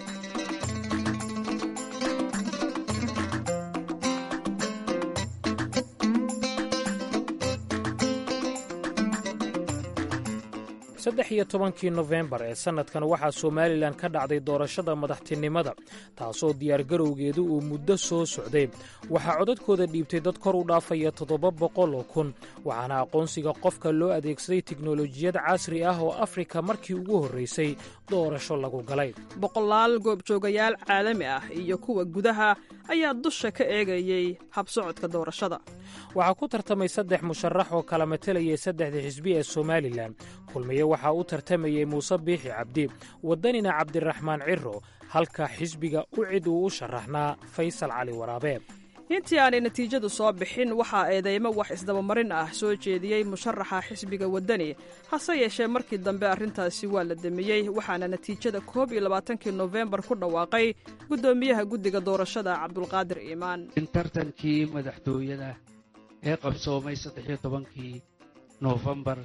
S8: saddex iyo tobankii nofembar ee sannadkan waxaa somalilan ka dhacday doorashada madaxtinimada taasoo diyaargarowgeedu uu muddo soo socday. waxaa codadkooda dhiibtay dad kor u dhaafaya 700,000 waxaana aqoonsiga qofka loo adeegsaday tiknolojiyad casri ah oo afrika markii ugu horraysay doorasho lagu galay.
S7: boqolaal goobjoogayaal caalami ah iyo kuwa gudaha ayaa dusha ka eegayey habsocodka doorashada.
S8: waxaa ku tartamay 3 musharax oo kala matalayay 3 xisbi ee somalilan. kulmiye waxaa u tartamayey muuse biixi cabdi, waddanina cabdiraxmaan ciro, halka xisbiga u cid uu u sharaxnaa faysal cali waraabe.
S7: intii aanay natiijadu soo bixin waxaa eedeymo wax isdabamarin ah soo jeediyey musharaxa xisbiga waddani, hase yeeshee markii dambe arrintaasi waa la damiyey waxaana natiijada 21 Noofembar ku dhawaaqay guddoomiyaha guddiga doorashada cabdulqaadir iimaan.
S1: tartankii madaxtooyada ee qabsoomay 13 Noofembar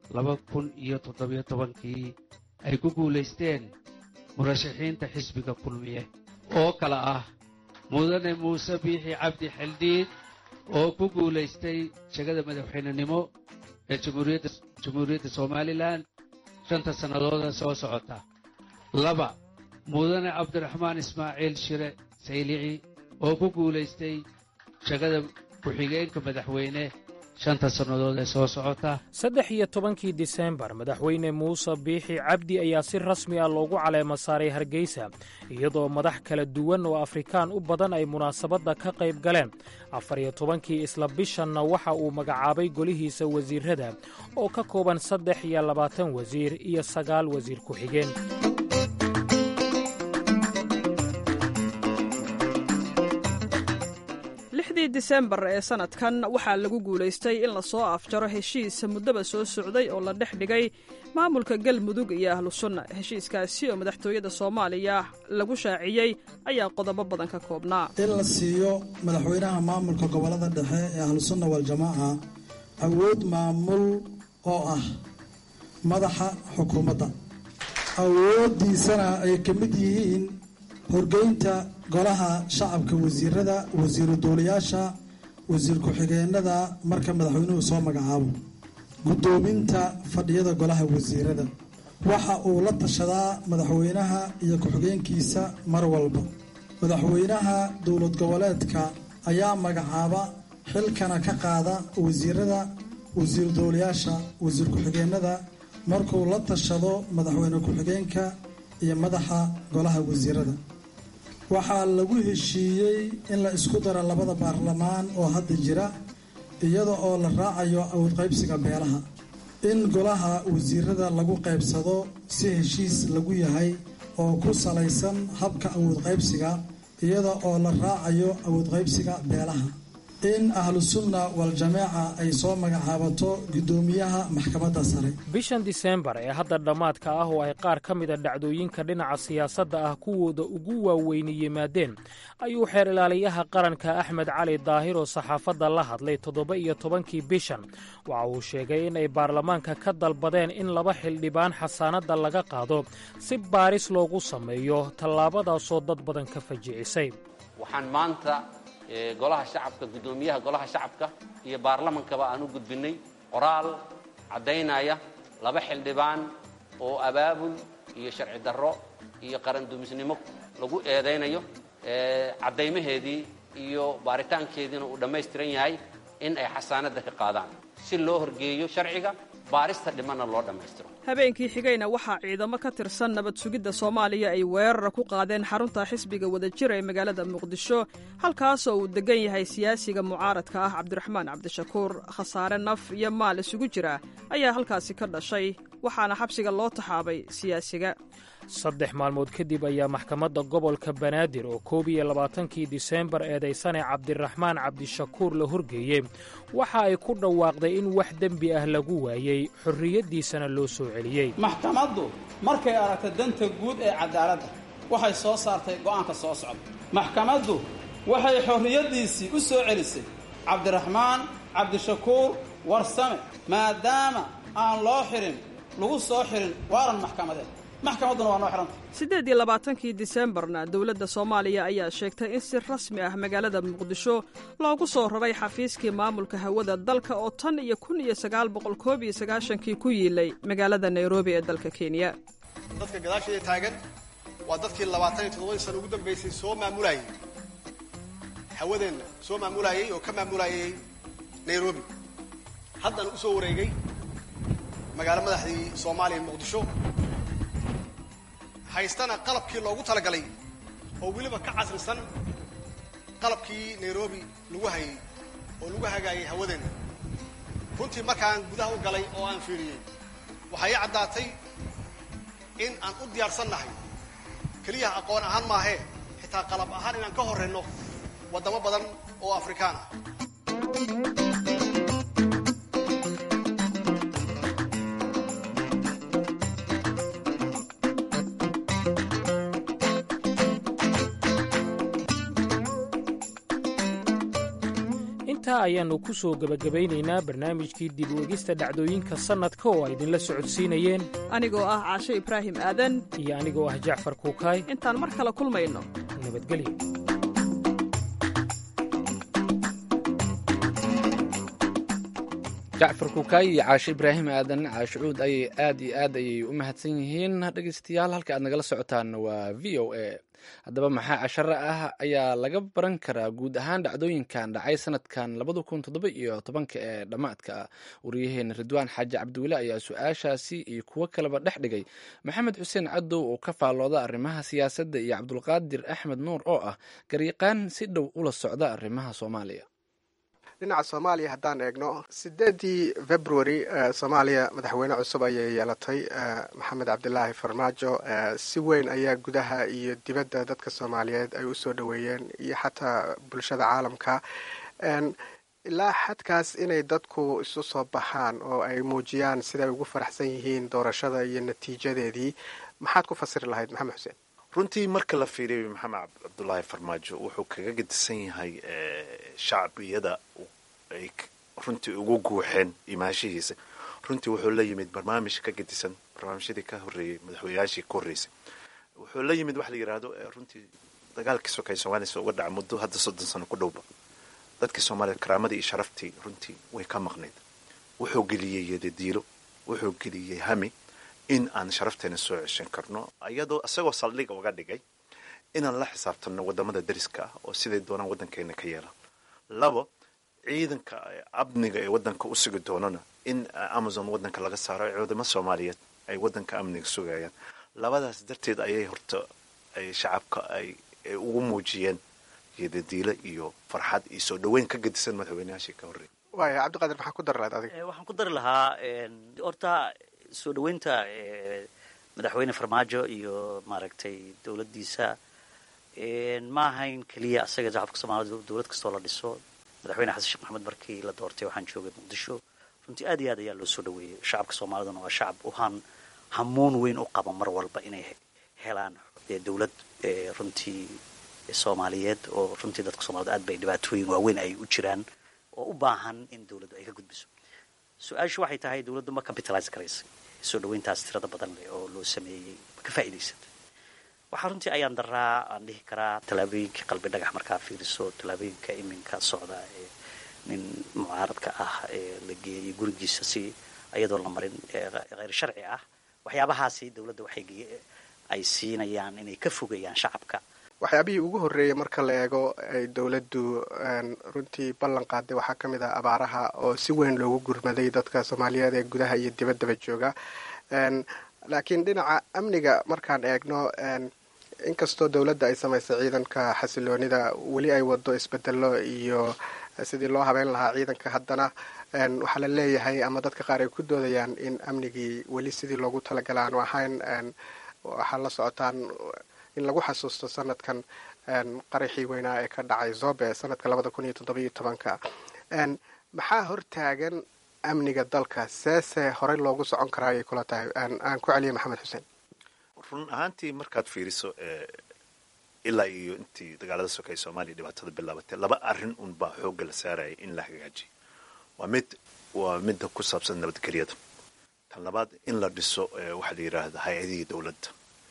S1: 2017 ay ku guulaysteen murashaxiinta xisbiga kulmiye oo kala ah mudane muuse biixi cabdi xildhiid oo ku guulaystay shaqada madaxweynenimo ee jamhuuriyadda somalilan 5 sannadooda soo socota. 2 mudane cabdiraxmaan ismaaciil shire saylici oo ku guulaystay shaqada ku-xigeenka madaxweyne 5 sannadood ee soo socota.
S8: 13 Diseembar madaxweyne muuse biixi cabdi ayaa si rasmi ah loogu caleema saaray Hargeysa, iyadoo madax kala duwan oo Afrikaan u badan ay munaasabadda ka qayb galeen. 14 isla bishanna waxa uu magacaabay golihiisa wasiirrada oo ka kooban 23 wasiir iyo 9 wasiir ku-xigeen.
S7: Diseembar ee sanadkan waxaa lagu guulaystay in la soo afjaro heshiis muddaba soo socday oo la dhex dhigay maamulka Galmudug iyo Ahlu Sunna. heshiiskaasi oo madaxtooyada Soomaaliya lagu shaaciyey ayaa qodobo badan ka koobnaa.
S2: in la siiyo madaxweynaha maamulka gobolada dhexe ee Ahlu Sunna wal Jamaaca awood maamul oo ah madaxa xukuumadda, awoodiisana ay ka mid yihiin horgeynta golaha shacabka wasiirada, wasiiru dowlayaasha, wasiir ku-xigeenada marka madaxweynuhu soo magacaabo, guddoominta fadhiyada golaha wasiirada. waxa uu la tashadaa madaxweynaha iyo ku-xigeenkiisa mar walba. madaxweynaha dowlad goboleedka ayaa magacaaba xilkana ka qaada wasiirada, wasiiru dowlayaasha, wasiir ku-xigeenada markuu la tashado madaxweyne ku-xigeenka iyo madaxa golaha wasiirada. waxaa lagu heshiiyey in la isku daro 2 baarlamaan oo hadda jira iyada oo la raacayo awood qaybsiga beelaha, in golaha wasiirada lagu qaybsado si heshiis lagu yahay oo ku salaysan habka awood qaybsiga iyada oo la raacayo awood qaybsiga beelaha, in Ahlu Sunna wal Jamaaca ay soo magacaabato guddoomiyaha maxkamadda sare.
S8: bishan Diseembar ee hadda dhammaadka ah oo ay qaar ka mida dhacdooyinka dhinaca siyaasadda ah kuwooda ugu waaweyn yimaadeen ayuu xeer ilaaliyaha qaranka Axmed Cali Daahir oo saxaafadda la hadlay 17 bishan waxa uu sheegay in ay baarlamaanka ka dalbadeen in 2 xildhibaan xasaanadda laga qaado si baaris loogu sameeyo tallaabadaasoo dad badan ka fajicisay.
S9: waxaan maanta golaha shacabka guddoomiyaha golaha shacabka iyo baarlamankaba aan u gudbinay qoraal caddaynaya 2 xildhibaan oo abaabul iyo sharci darro iyo qaran dumisnimo lagu eedeynayo, caddaymaheedii iyo baaritaankeediina uu dhammaystiran yahay in ay xasaanadda ka qaadaan si loo horgeeyo sharciga, baarista dhimanna loo dhammaystiro.
S7: habeenkii xigayna waxaa ciidamo ka tirsan nabad sugidda Soomaaliya ay weerar ku qaadeen xarunta xisbiga wadajir ee magaalada Muqdisho, halkaas oo uu degan yahay siyaasiga mucaaradka ah Cabdiraxmaan Cabdishakuur. khasaare naf iyo maal isugu jira ayaa halkaasi ka dhashay, waxaana xabsiga loo taxaabay siyaasiga.
S8: 3 maalmood kadib ayaa maxkamadda gobolka Banaadir oo 21 Diseembar eedaysane Cabdiraxmaan Cabdishakuur la horgeeyey waxa ay ku dhawaaqday in wax dembi ah lagu waayey, xorriyaddiisana loo soo celiyey.
S10: maxkamaddu markay aragtay danta guud ee cadaaladda waxay soo saartay go'aanka soo socda. maxkamaddu waxay xorriyaddiisii u soo celisay Cabdiraxmaan Cabdishakuur warsame maadaama aan loo xirin lagu soo xirin waaran maxkamadeed maxkamadduna waa noo xiranta
S7: 28 Diseembarna dowladda Soomaaliya ayaa sheegtay in si rasmi ah magaalada Muqdisho loogu soo raray xafiiskii maamulka hawada dalka oo tan iyo 1991 ku yiilay magaalada Nairobi ee dalka Kenya.
S3: dadka gadaashooda taagan waa dadkii 27 sano ugu dambeysay soo maamulayay hawadeenna soo maamulayay oo ka maamulayay Nairobi haddana u soo wareegay magaalo madaxdii Soomaaliya Muqdisho haystana qalabkii loogu talagalay oo weliba ka casrisan qalabkii Nairobi lagu hayay oo lagu hagaayay hawadeenna runtii markaan gudaha u galay oo aan fiiriyay waxay caddaatay in aan u diyaarsannahay kaliya aqoon ahaan maahe xitaa qalab ahaan inaan ka horreyno waddamo badan oo Afrikaan ah.
S8: intaa ayaannu ku soo gebagabaynaynaa barnaamijkii dib u egista dhacdooyinka sannadka oo ay idinla socodsiinayeen
S7: anigoo ah Caashe Ibraahim Aadan
S8: iyo anigoo ah Jacfar Kuukaay.
S7: intaan mar kale kulmayno
S8: nabadgelyo.
S4: jacfar kuukaay iyo caashe ibraahim aadan caashucuud ayay aad iyo aad ayay u mahadsan yihiin dhegeystayaal. halka aad nagala socotaan waa v o a. haddaba maxaa casharo ah ayaa laga baran karaa guud ahaan dhacdooyinkan dhacay sanadkan 2017 ee dhammaadka ah? wariyaheena ridwaan xaaji cabdiweli ayaa su-aashaasi iyo kuwo kaleba dhex dhigay maxamed xuseen cadow oo ka faallooda arrimaha siyaasadda iyo cabdulqaadir axmed nuur oo ah garyaqaan si dhow ula socda arrimaha Soomaaliya.
S5: dhinaca Soomaaliya haddaan eegno 8 February Soomaaliya madaxweyne cusub ayay yeelatay Maxamed Cabdilaahi Farmaajo. si weyn ayaa gudaha iyo dibadda dadka Soomaaliyeed ay u soo dhaweeyeen iyo xataa bulshada caalamka ilaa xadkaas inay dadku isu soo baxaan oo ay muujiyaan siday ugu faraxsan yihiin doorashada iyo natiijadeedii. maxaad ku fasiri lahayd Maxamed Xuseen?
S11: runtii marka la fiiriyo Maxamed Cabdulaahi Farmaajo wuxuu kaga gedisan yahay shacbiyada ay runtii ugu guuxeen imaashihiisa. runtii wuxuu la yimid barnaamij ka gedisan barnaamijyadii ka horreeyay madaxweynayaashii ka horreysay. wuxuu la yimid wax la yidhaahdo runtii dagaalkii sokay Soomaaliya uga dhaca muddo hadda 30 sano ku dhowba. dadkii Soomaaliya karaamadii iyo sharaftii runtii way ka maqnayd. wuxuu geliyey yadiilo, wuxuu geliyey hami in aan sharafteena soo ceshan karno ayadoo asagoo saldhig uga dhigay inaan la xisaabtanno wadamada dariska ah oo siday doonaan waddankeena ka yeelaan. 2 ciidanka amniga ee waddanka u sugi doonana in Amazon waddanka laga saaro ciidamada Soomaaliyeed ay waddanka amniga sugayaan. labadaas darteed ayay horta ay shacabka ay ugu muujiyeen yadiilo iyo farxad iyo soo dhaweyn ka gedisan madaxweynayaashii ka horreeyay.
S5: waaya Cabdiqaadir maxaa ku dari lahayd adiga?
S25: waxaan ku dari lahaa horta soo dhaweynta madaxweyne Farmaajo iyo maaragtay dawladdiisa ma ahayn kaliya asaga shacabka Soomaaliyeed. dawlad kastoo la dhiso madaxweyne xasan sheekh maxamed markii la doortay waxaan joogay Muqdisho. runtii aad iyo aad ayaa loo soo dhaweeyey. shacabka Soomaaliyeedna waa shacab u hamuun weyn u qaba mar walba inay helaan dawlad runtii Soomaaliyeed oo runtii dadka Soomaaliyeed aad bay dhibaatooyin waaweyn ay u jiraan oo u baahan in dawladdu ay ka gudbiso. su-aashu waxay tahay dawladdu ma capitalize karaysay soo dhaweyntaas tirada badan leh oo loo sameeyey ma ka faa'iidaysatay? waxaa runtii ayaan daraa aan dhihi karaa tallaabooyinkii qalbi dhagax markaa fiiriso tallaabooyinka iminka socda ee nin mucaaradka ah ee la geeyey gurigiisa si iyadoo la marin غeyr sharci ah. waxyaabahaasi dawladda ay siinayaan inay ka fogeeyaan shacabka.
S5: waxyaabihii ugu horreeyay marka la eego ay dawladdu runtii ballan qaaday waxaa ka mid ah abaaraha oo si weyn loogu gurmaday dadka Soomaaliyeed ee gudaha iyo dibaddaba jooga. laakiin dhinaca amniga markaan eegno inkastoo dawladda ay samaysay ciidanka xasiloonida weli ay wado isbedelo iyo sidii loo habeyn lahaa ciidanka, haddana waxaa la leeyahay ama dadka qaar ay ku doodayaan in amnigii weli sidii loogu talagalay aanu ahayn. waxaa la socotaan in lagu xasuusto sanadkan qaraxii weynaa ee ka dhacay Zobe sanadka 2017. maxaa hortaagan amniga dalka? seese horey loogu socon karaa ayay kula tahay? aan ku celiyay Maxamed Xuseen.
S11: run ahaantii markaad fiiriso ilaa iyo intii dagaalada sokay Soomaaliya dhibaatada bilaabatay 2 arrin un baa xoogga la saarayay in la hagaajiyo. waa midda ku saabsan nabadgelyada. tan labaad in la dhiso waxaa la yidhaahda hay-adihii dowladda.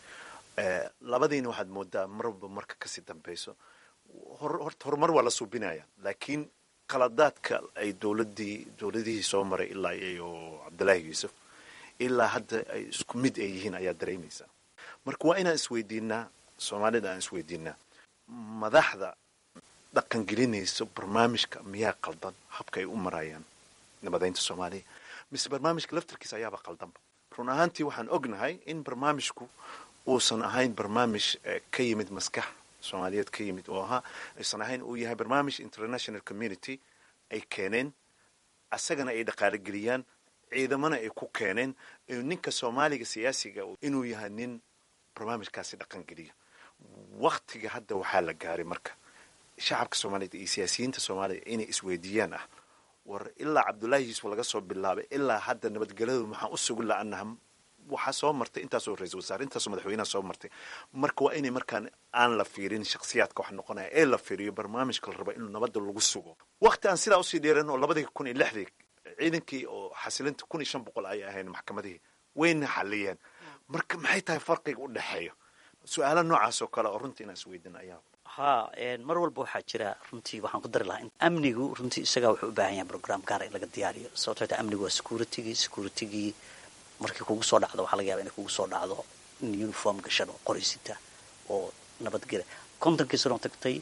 S11: labadiina waxaad moodaa marba marka kasii dambayso horta horumar waa la suubinaya, laakiin qaladaadka ay dowladihii soo maray ilaa iyo cabdilaahi yuusuf ilaa hadda ay isku mid ay yihiin ayaa dareemaysaa. marka waa inaan isweydiinaa, soomaalida aan isweydiinaa, madaxda dhaqangelinayso barnaamijka miyaa qaldan habka ay u marayaan nabadaynta soomaaliya, mise barnaamijka laftarkiisa ayaaba qaldanba. run ahaantii waxaan ognahay in barnaamijku uusan ahayn barnaamij ka yimid maskax soomaaliyeed ka yimid oo ahaa aysan ahayn, uu yahay barnaamij international community ay keeneen, asagana ay dhaqaalogeliyaan, ciidamana ay ku keeneen, ninka soomaaliga siyaasiga inuu yahay nin barnaamijkaasi dhaqangeliya. waktiga hadda waxaa la gaaray marka shacabka soomaaliyeed iyo siyaasiyiinta soomaalida inay isweydiiyaan war ilaa cabdullaahi yuusuf laga soo bilaabay ilaa hadda nabadgelyadu maxaa u sugi la-anaha waxaa soo martay intaasoo ra-isul wasaare intaasoo madaxweynaha soo martay. marka waa inay markaan aan la fiirin shakhsiyaadka wax noqonaya ee la fiiriyo barnaamijka la raba inuu nabadda lagu sugo. wakti aan sidaa usii dheeran oo 2006 ciidankii oo xasilinta 1500 ay ahayn maxkamadihii wayna xaliyeen. marka maxay tahay farqiga u dhexeeya? su-aala noocaas oo kale oo runtii inaan isweydin ayaa
S25: mar walba waxaa jira runtii waxaan ku dari lahaa in amnigu runtii isagaa wuxuu u baahan yahay program gaar in laga diyaariyo. sababtoo ta amnigu waa securitigii markii kugu soo dhacdo waxaa laga yaaba inay kugu soo dhacdo in uniform gashan oo qoraysita oo nabadgela. 50 sano tagtay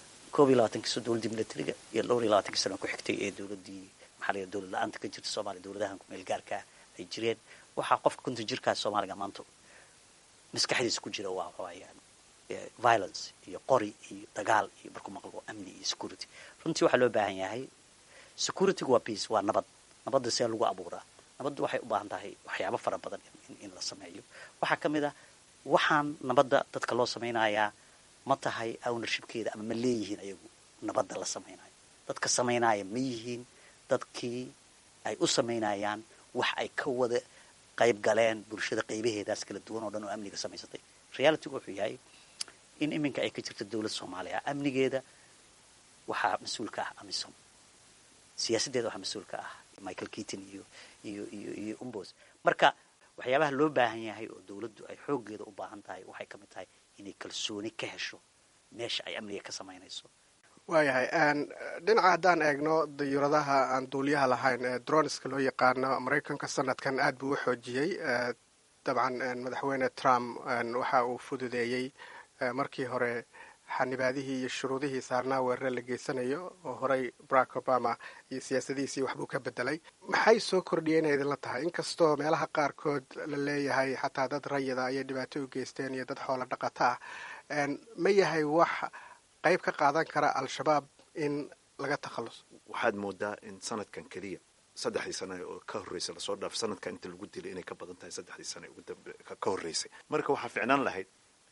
S25: 21 sano dowladdii militariga iyo 22 sano ku xigtay ee dowladdii maxalliga dowlad la-aanta ka jirta Soomaaliya, dowladahan ku meel gaarka ay jireen. waxaa qofka kunta jirkaas Soomaaliga maanta maskaxdiisa ku jira waa waxayaan violence iyo qori iyo dagaal iyo markuu maqlo amni iyo security. runtii waxaa loo baahan yahay security waa peace, waa nabadda si lagu abuuraa. nabaddu waxay u baahan tahay waxyaabo fara badan in la sameeyo. waxaa ka mid ah waxaan nabadda dadka loo samaynayaa ma tahay ownershipkeeda ama ma leeyihiin ayagu nabadda la samaynayo. dadka samaynaya ma yihiin dadkii ay u samaynayaan wax ay ka wada qayb galeen bulshada qaybaheedaas kala duwan oo dhan oo amniga samaysatay. realitygu wuxuu yahay in iminka ay ka jirto dowlad Soomaaliya amnigeeda waxaa mas-uulka ah amisom, siyaasadeeda waxaa mas-uulka ah Michael Keaton iyo Umbos. marka waxyaabaha loo baahan yahay oo dowladdu ay xooggeeda u baahan tahay waxay ka mid tahay inay kalsooni ka hesho meesha ay amniga ka samaynayso.
S5: waayahay dhinaca haddaan eegno dayuuradaha aan duuliyaha lahayn ee droneska loo yaqaano maraykanka sanadkan aad buu u xoojiyey. dabcan madaxweyne Trump waxa uu fududeeyey markii hore xanibaadihii iyo shuruudihii saarnaa weerare la geysanayo oo horey Barack Obama iyo siyaasadihiisii waxbuu ka bedelay. maxay soo kordhiyeen idinla tahay? inkastoo meelaha qaarkood la leeyahay xataa dad rayida ayay dhibaato u geysteen iyo dad xoolo dhaqata ah, ma yahay wax qayb ka qaadan kara al-shabaab in laga takhaluso?
S11: waxaad moodaa in sanadkan keliya 3 sano oo ka horreysay lasoo dhaaf sanadkan inta lagu dilay inay ka badan tahay 3 sano ka horreysay. marka waxaa ficnaan lahayd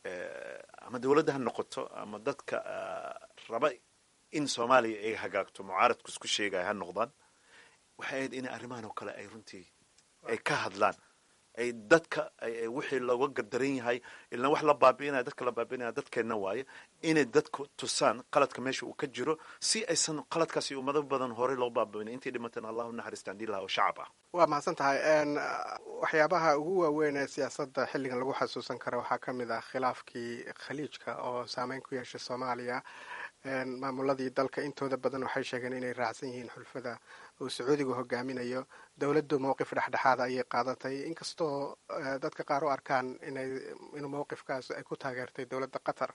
S11: ama dowladda ha noqoto ama dadka raba in Soomaaliya ay hagaagto mucaaradku isku sheegaya ha noqdaan, waxay ahayd in arrimahan oo kale ay runtii ay ka hadlaan, ay dadka wixii looga gardaran yahay ilaa wax la baabi'inaya dadka la baabi'inaya dadkeena waaye inay dadku tusaan qaladka meesha uu ka jiro si aysan qaladkaasi ummado badan hore loo baabi'in. intii dhimateen Allahu naxariistaan dilaha oo shacab ah.
S5: waa mahadsan tahay. waxyaabaha ugu waaweyn ee siyaasadda xilligan lagu xasuusan karo waxaa ka mid ah khilaafkii khaliijka oo saameyn ku yeeshay Soomaaliya. maamuladii dalka intooda badan waxay sheegeen inay raacsan yihiin xulfada uu Sacuudigu hogaaminayo. dowladdu mowqif dhexdhexaada ayay qaadatay, inkastoo dadka qaar u arkaan inuu mowqifkaas ay ku taageertay dowladda Qatar.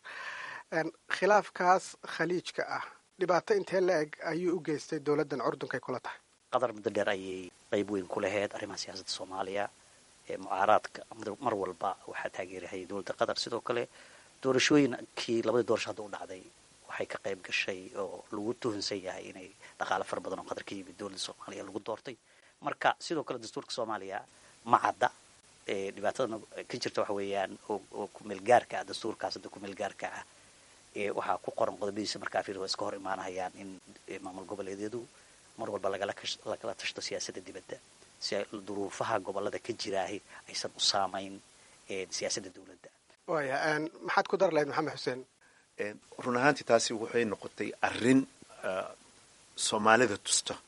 S5: khilaafkaas khaliijka ah dhibaato intee la-eg ayuu u geystay dowladdan curdunkay kula tahay?
S25: qatar muddo dheer ayay qayb weyn ku lahayd arrimaha siyaasadda Soomaaliya. mucaaraadka mar walba waxaa taageerayay dowladda Qatar. sidoo kale doorashooyinkii labadii doorasho hadda u dhacday waxay ka qayb gashay oo lagu tuhunsan yahay inay dhaqaale fara badan oo Qatar ka yimid dowladda Soomaaliya lagu doortay. marka sidoo kale dastuurka Soomaaliya ma cadda dhibaatada ka jirta waxa weeyaan oo ku meel gaarka ah. dastuurkaas hadda ku meel gaarka ah waxaa ku qoran qodobadiisa markaa fiir iska hor imaanayaan in maamul goboleedyadu mar walba lagala tashto siyaasadda dibadda si ay duruufaha gobolada ka jiraahay aysan u saamayn siyaasadda dowladda.
S5: waayahay maxaad ku dar lahayd Maxamed Xuseen?
S11: run ahaantii taasi waxay noqotay arrin Soomaalida tusta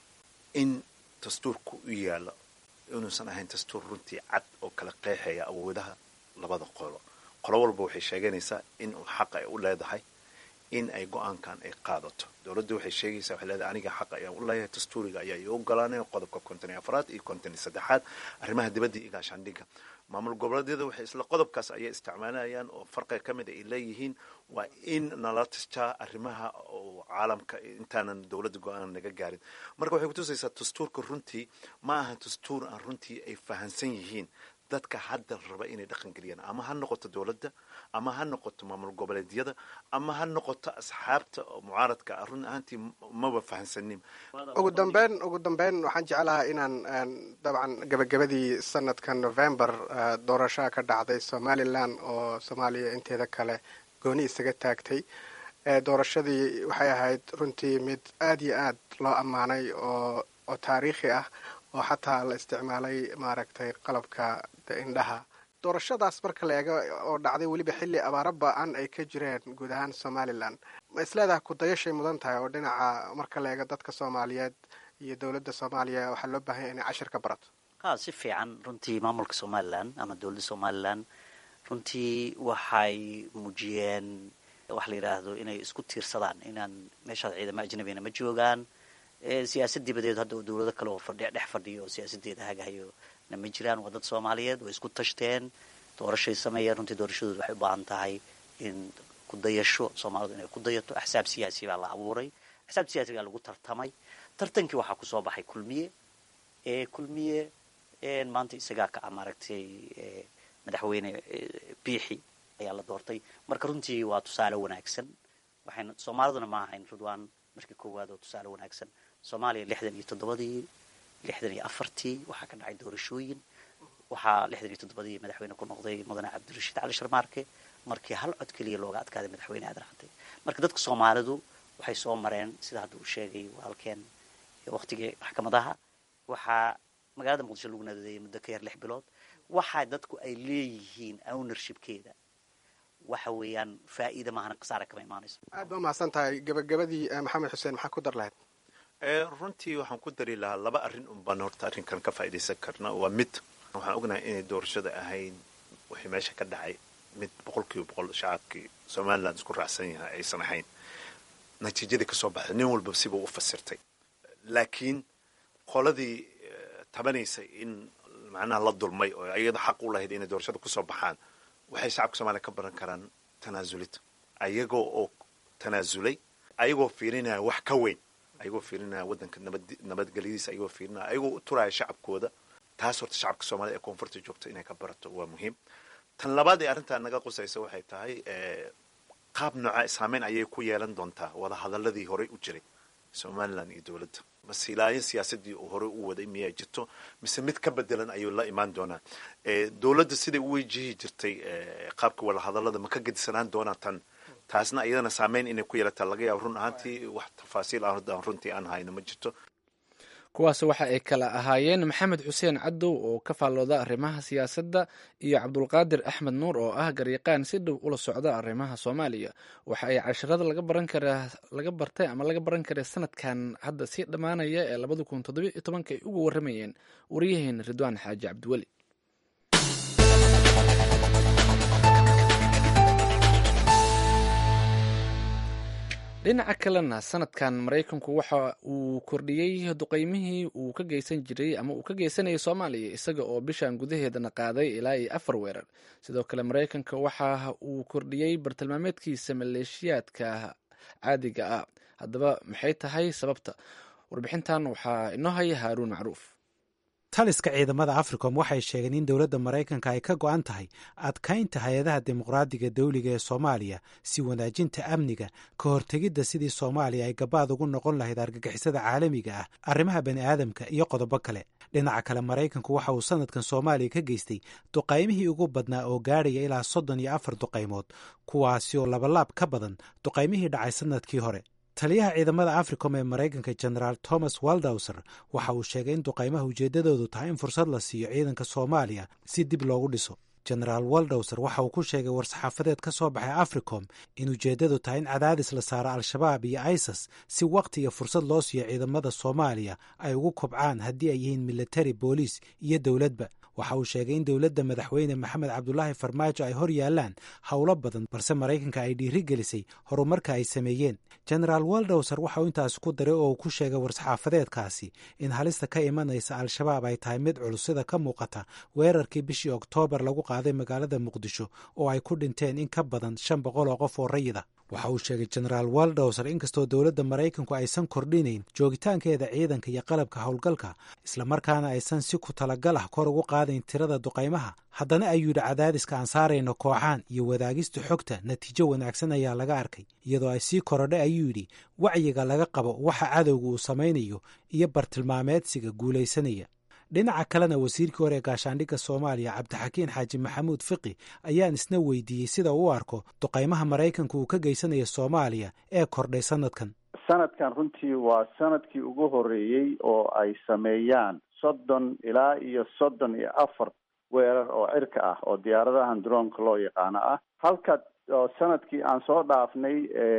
S11: in dastuurku u yaalo inuusan ahayn dastuur runtii cad oo kala qeexaya awoodaha labada qolo walba waxay sheeganaysaa in uu xaq ay u leedahay in ay go-aankan ay qaadato. dowladda waxay sheegaysaa waxay leedahay aniga xaq ayaan u leeyahay, dastuuriga ayaa ii ogolaanaya qodobka 54 iyo 53 arrimaha dibadda iyo gaashaandhigga. maamul goboleedyada waxay isla qodobkaas ayay isticmaalayaan oo farqiga ka mid ay leeyihiin waa in nala tashaa arrimaha oo caalamka intaanan dowladda go-aan naga gaarin. marka waxay kutusaysaa dastuurka runtii ma aha dastuur aan runtii ay fahansan yihiin dadka hadda raba inay dhaqan geliyaan, ama ha noqoto dowladda, ama ha noqoto maamul goboleedyada, ama ha noqoto asxaabta mucaaradka. run ahaantii maba fahansanin.
S5: ugu dambeyn waxaan jeclahaa inaan dabcan gabagabadii sanadka November doorasho ka dhacday Somaliland oo Soomaaliya inteeda kale gooni isaga taagtay. doorashadii waxay ahayd runtii mid aad iyo aad loo ammaanay oo taariikhi ah, oo xataa la isticmaalay maaragtay qalabka indhaha. doorashadaas marka la eego oo dhacday weliba xilli abaaro ba-an ay ka jireen guud ahaan Somaliland, ma isleedahay ku dayashay mudan tahay oo dhinaca marka la eego dadka Soomaaliyeed iyo dowladda Soomaaliya waxaa loo baahan yahay inay cashir ka barato?
S25: si fiican runtii maamulka Somaliland ama dowladda Somaliland runtii waxay muujiyeen wax la yiraahdo inay isku tiirsadaan, inaan meesha ciidamada ajnabiga ma joogaan. siyaasad dibadeed hadda dowlado kale oo dhex fadhiyo siyaasadeeda hagahayo ma jiraan. waa dad Soomaaliyeed way isku tashteen, doorashay sameeyeen. runtii doorashadoodu waxay u baahan tahay in ku dayasho Soomaalidu inay ku dayato. axsaab siyaasi baa la abuuray, axsaab siyaasi baa lagu tartamay. tartankii waxaa kusoo baxay kulmiye maanta isagaa ka maaragtay madaxweyne biixi ayaa la doortay. marka runtii waa tusaale wanaagsan. waxayna Soomaaliduna ma ahayn Ridwaan markii koowaad oo tusaale wanaagsan. Soomaaliya 67 64 waxaa ka dhacay doorashooyin. waxaa 67 madaxweyne ku noqday mudane Cabdirashiid Cali Sharmaarke markii hal cod kaliya looga adkaaday madaxweyne Aadan Cadde. marka dadka Soomaalidu waxay soo mareen sida hadda uu sheegay walaalkeen waqtigii maxkamadaha. waxaa magaalada Muqdisho lagu naadeeyay muddo ka yar 6 bilood. waxaa dadku ay leeyihiin ownershipkeeda waxa weeyaan faa'iido maahan qasaare kama imaanayso.
S5: aad baa mahadsan tahay. gabagabadii Maxamed Xuseen maxaa ku dar lahayd?
S11: runtii waxaan ku dari lahaa laba arrin baan horta arrinkan ka faa'iidaysan karnaa. waa mid waxaan ognahay inay doorashada ahayd wixii meesha ka dhacay mid 100% shacabkii Somaliland isku raacsan yahay aysan ahayn. natiijadii ka soo baxday nin walba siba u fasirtay, laakiin qoladii tabanaysay in macnaha la dulmay oo ayada xaq u lahayd inay doorashada ku soo baxaan waxay shacabka Soomaaliya ka baran karaan tanaasulid. ayagoo oo tanaasulay, ayagoo fiirinaya wax ka weyn, ayagoo fiirinaya waddanka nabadgelyadiisa, ayagoo fiirinaya, ayagoo u turaya shacabkooda. taas horta shacabka Soomaaliya ee koonfurta joogta inay ka barato waa muhiim. tan labaad ee arrintaa naga qusaysa waxay tahay qaab nooca saameyn ayay ku yeelan doontaa wada hadaladii horey u jiray Somaliland iyo dowladda. masiilaayin siyaasadii uu horey u waday miyay jirto mise mid ka bedelan ayuu la imaan doonaa. dowladda siday u wajihi jirtay qaabka wada hadalada ma ka gedisanaan doonaa tan. taasna iyadana saameyn inay ku yeelataa laga yaabo. run ahaantii wax tafaasiil aan runtii aan hayno ma jirto.
S4: kuwaas waxa ay kala ahaayeen maxamed xuseen cadow oo ka faallooda arrimaha siyaasadda iyo cabdulqaadir axmed nuur oo ah garyaqaan si dhow ula socda arrimaha Soomaaliya. waxa ay casharada laga baran karay sanadkan hadda sii dhammaanaya ee 2017 ay ugu waramayeen wariyaheena Ridwaan Xaaji Cabdiweli. dhinaca kalena sanadkan Maraykanku waxa uu kordhiyey duqeymihii uu ka geysan jiray ama uu ka geysanayay Soomaaliya isaga oo bishan gudaheedana qaaday ilaa 4 weerar. sidoo kale Maraykanka waxa uu kordhiyey bartilmaameedkiisa maleeshiyaadka caadiga ah. haddaba maxay tahay sababta? warbixintan waxaa inoo haya Haaruun Macruuf.
S13: taliska ciidamada Africom waxay sheegeen in dowladda Maraykanka ay ka go'an tahay adkaynta hay-adaha dimuqraadiga dawliga ee Soomaaliya si wanaajinta amniga, ka hortegidda sidii Soomaaliya ay gabaad ugu noqon lahayd argagixisada caalamiga ah, arrimaha bani'aadamka iyo qodobo kale. dhinaca kale Maraykanku waxa uu sanadkan Soomaaliya ka geystay duqaymihii ugu badnaa oo gaadhaya ilaa 34 duqaymood, kuwaasi oo labalaab ka badan duqaymihii dhacay sanadkii hore. taliyaha ciidamada Africom ee Maraykanka General Thomas Waldhauser waxa uu sheegay in duqaymaha ujeedadoodu tahay in fursad la siiyo ciidanka Soomaaliya si dib loogu dhiso. genaraal waldowser waxa uu ku sheegay war-saxaafadeed ka soo baxay africom in ujeeddadu tahay in cadaadis la saaro al-shabaab iyo isis si wakhti iyo fursad loo siiyo ciidamada soomaaliya ay ugu kobcaan haddii ay yihiin militari booliis iyo dowladba. waxa uu sheegay in dowladda madaxweyne maxamed cabdulaahi farmaajo ay hor yaalaan howlo badan balse maraykanka ay dhiiri gelisay horumarka ay sameeyeen. genaraal waldowser waxa uu intaas ku daray oo uu ku sheegay war-saxaafadeedkaasi in halista ka imanaysa al-shabaab ay tahay mid culus sida ka muuqata weerarkii bishii oktoobar lagu qaaday magaalada muqdisho oo ay ku dhinteen in ka badan 500 oo qof oo rayida. waxa uu sheegay genaraal waldowser inkastoo dowladda maraykanku aysan kordhinayn joogitaankeeda ciidanka iyo qalabka howlgalka islamarkaana aysan si ku talagal ah kor ugu qaadayn tirada duqaymaha, haddana ayuu yidhi cadaadiska aan saarayno kooxaan iyo wadaagista xogta natiijo wanaagsan ayaa laga arkay iyadoo ay sii korodhay ayuu yidhi wacyiga laga qabo waxa cadowga uu samaynayo iyo bartilmaameedsiga guulaysanaya. dhinaca kalena wasiirkii hore ee gaashaandhigga soomaaliya cabdixakiin xaaji maxamuud fiqi ayaan isna weydiiyey sida uu u arko duqaymaha maraykanka uu ka geysanayo soomaaliya ee kordhay sanadkan.
S14: sanadkan runtii waa sanadkii ugu horeeyey oo ay sameeyaan 30 ilaa iyo 34 weerar oo cirka ah oo diyaaradahan droonka loo yaqaano ah, halka sanadkii aan soo dhaafnay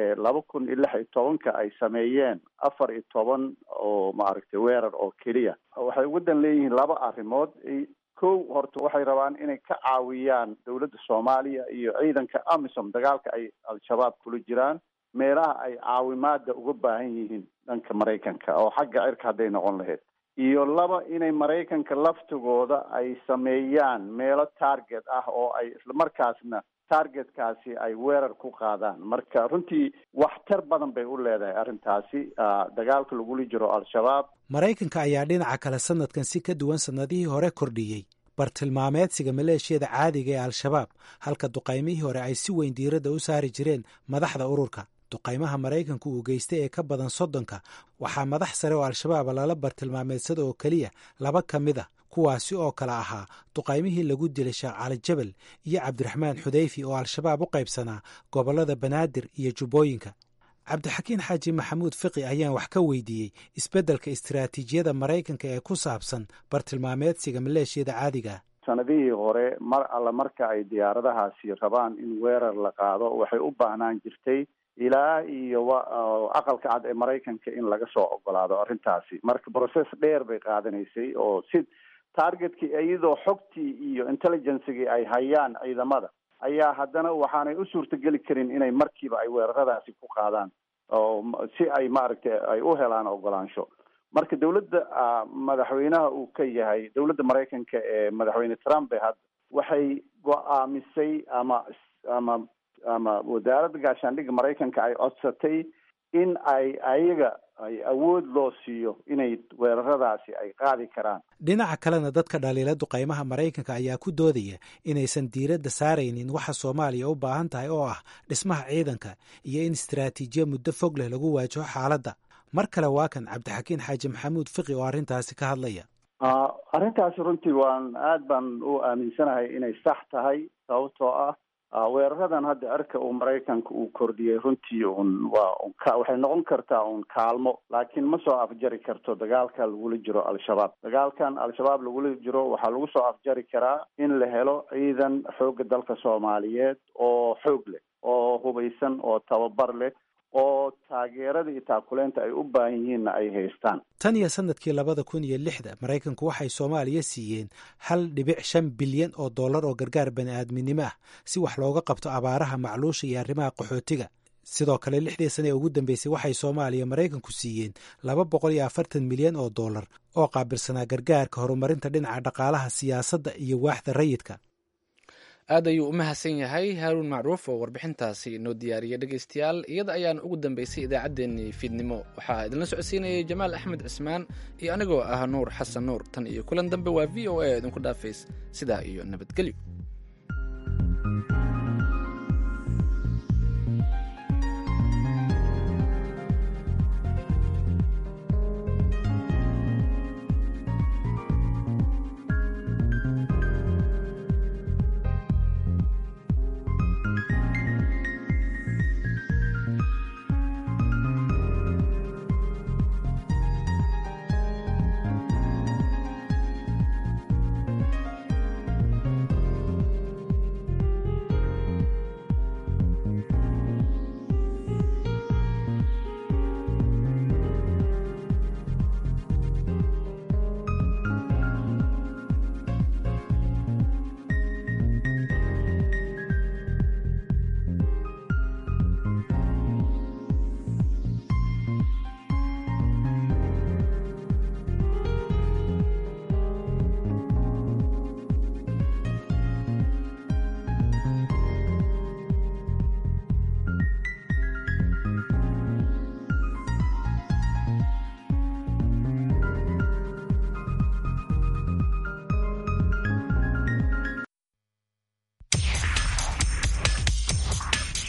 S14: 2016 ay sameeyeen 14 oo maaragtay weerar oo keliya. waxay ugu dan leeyihiin laba arrimood. kow, horta waxay rabaan inay ka caawiyaan dowladda soomaaliya iyo ciidanka amisom dagaalka ay al-shabaab kula jiraan meelaha ay caawimaada uga baahan yihiin dhanka maraykanka oo xagga cirka hadday noqon lahayd, iyo laba, inay maraykanka laftigooda ay sameeyaan meelo target ah oo ay islamarkaasna targetkaasi ay weerar ku qaadaan. marka runtii waxtar badan bay u leedahay arrintaasi dagaalka lagula jiro al-shabaab.
S13: maraykanka ayaa dhinaca kale sanadkan si ka duwan sanadihii hore kordhiyey bartilmaameedsiga maleeshiyada caadiga ee al-shabaab, halka duqaymihii hore ay si weyn diiradda u saari jireen madaxda ururka. duqaymaha maraykanku uu geystay ee ka badan 30 waxaa madax sare oo al-shabaab lala bartilmaameedsada oo keliya 2 ka mid a, kuwaasi oo kale ahaa duqaymihii lagu dilay sheekh cali jabal iyo cabdiraxmaan xudayfi oo al-shabaab u qaybsanaa gobollada banaadir iyo jubbooyinka. cabdixakiin xaaji maxamuud fiqi ayaan wax ka weydiiyey isbeddelka istiraatiijiyada maraykanka ee ku saabsan bartilmaameedsiga maleeshiyada caadiga ah.
S14: sanadihii hore mar alla marka ay diyaaradahaasi rabaan in weerar la qaado waxay u baahnaan jirtay ilaa iyo aqalka cad ee maraykanka in laga soo ogolaado arrintaasi. marka process dheer bay qaadanaysay oo si targetkii iyadoo xogtii iyo intelligencegii ay hayaan ciidamada ayaa haddana waxaanay u suurtageli karin inay markiiba ay weeraradaasi ku qaadaan oo si ay maaragtay ay u helaan ogolaansho. marka dowladda madaxweynaha uu ka yahay dowladda maraykanka ee madaxweyne Trump hadda waxay go'aamisay ama wasaaradda gaashaandhigga maraykanka ay codsatay in ayaga ay awood loo siiyo inay weeraradaasi ay qaadi karaan.
S13: dhinaca kalena dadka dhaliila duqaymaha maraykanka ayaa ku doodaya inaysan diiradda saaraynin waxa soomaaliya u baahan tahay oo ah dhismaha ciidanka iyo in istiraatiijiya muddo fog leh lagu waajaho xaaladda. mar kale waa kan cabdixakiin xaaji maxamuud fiqi oo arrintaasi ka hadlaya.
S14: arrintaasi runtii aad baan u aaminsanahay inay sax tahay, sababtoo ah weeraradan hadda cirka uu maraykanka uu kordhiyey runtii waxay noqon kartaa kaalmo, laakiin ma soo afjari karto dagaalka lagula jiro al-shabaab. dagaalkan al-shabaab lagula jiro waxaa lagu soo afjari karaa in la helo ciidan xoogga dalka soomaaliyeed oo xoog leh, oo hubaysan, oo tababar leh, oo taageerada iyo taakuleenta ay u baahan yihiinna ay haystaan.
S13: tan iyo sanadkii 2006 maraykanku waxay soomaaliya siiyeen $1.5 bilyan oo gargaar bani'aadminimo ah si wax looga qabto abaaraha, macluusha iyo arrimaha qaxootiga. sidoo kale 6 sane ee ugu dambeysay waxay soomaaliya maraykanku siiyeen $240 milyan oo qaabilsanaa gargaarka horumarinta dhinaca dhaqaalaha, siyaasadda iyo waaxda rayidka.
S4: aad ayuu u mahadsan yahay haaruun macruuf oo warbixintaasi inoo diyaariyay. dhegaystayaal, iyada ayaana ugu dambeysay idaacaddeenii fiidnimo. waxaa idinla socodsiinayay jamaal axmed cismaan iyo anigoo ah nuur xasan nuur. tan iyo kulan dambe waa v o a idinku dhaafays sidaa iyo nabadgelyo.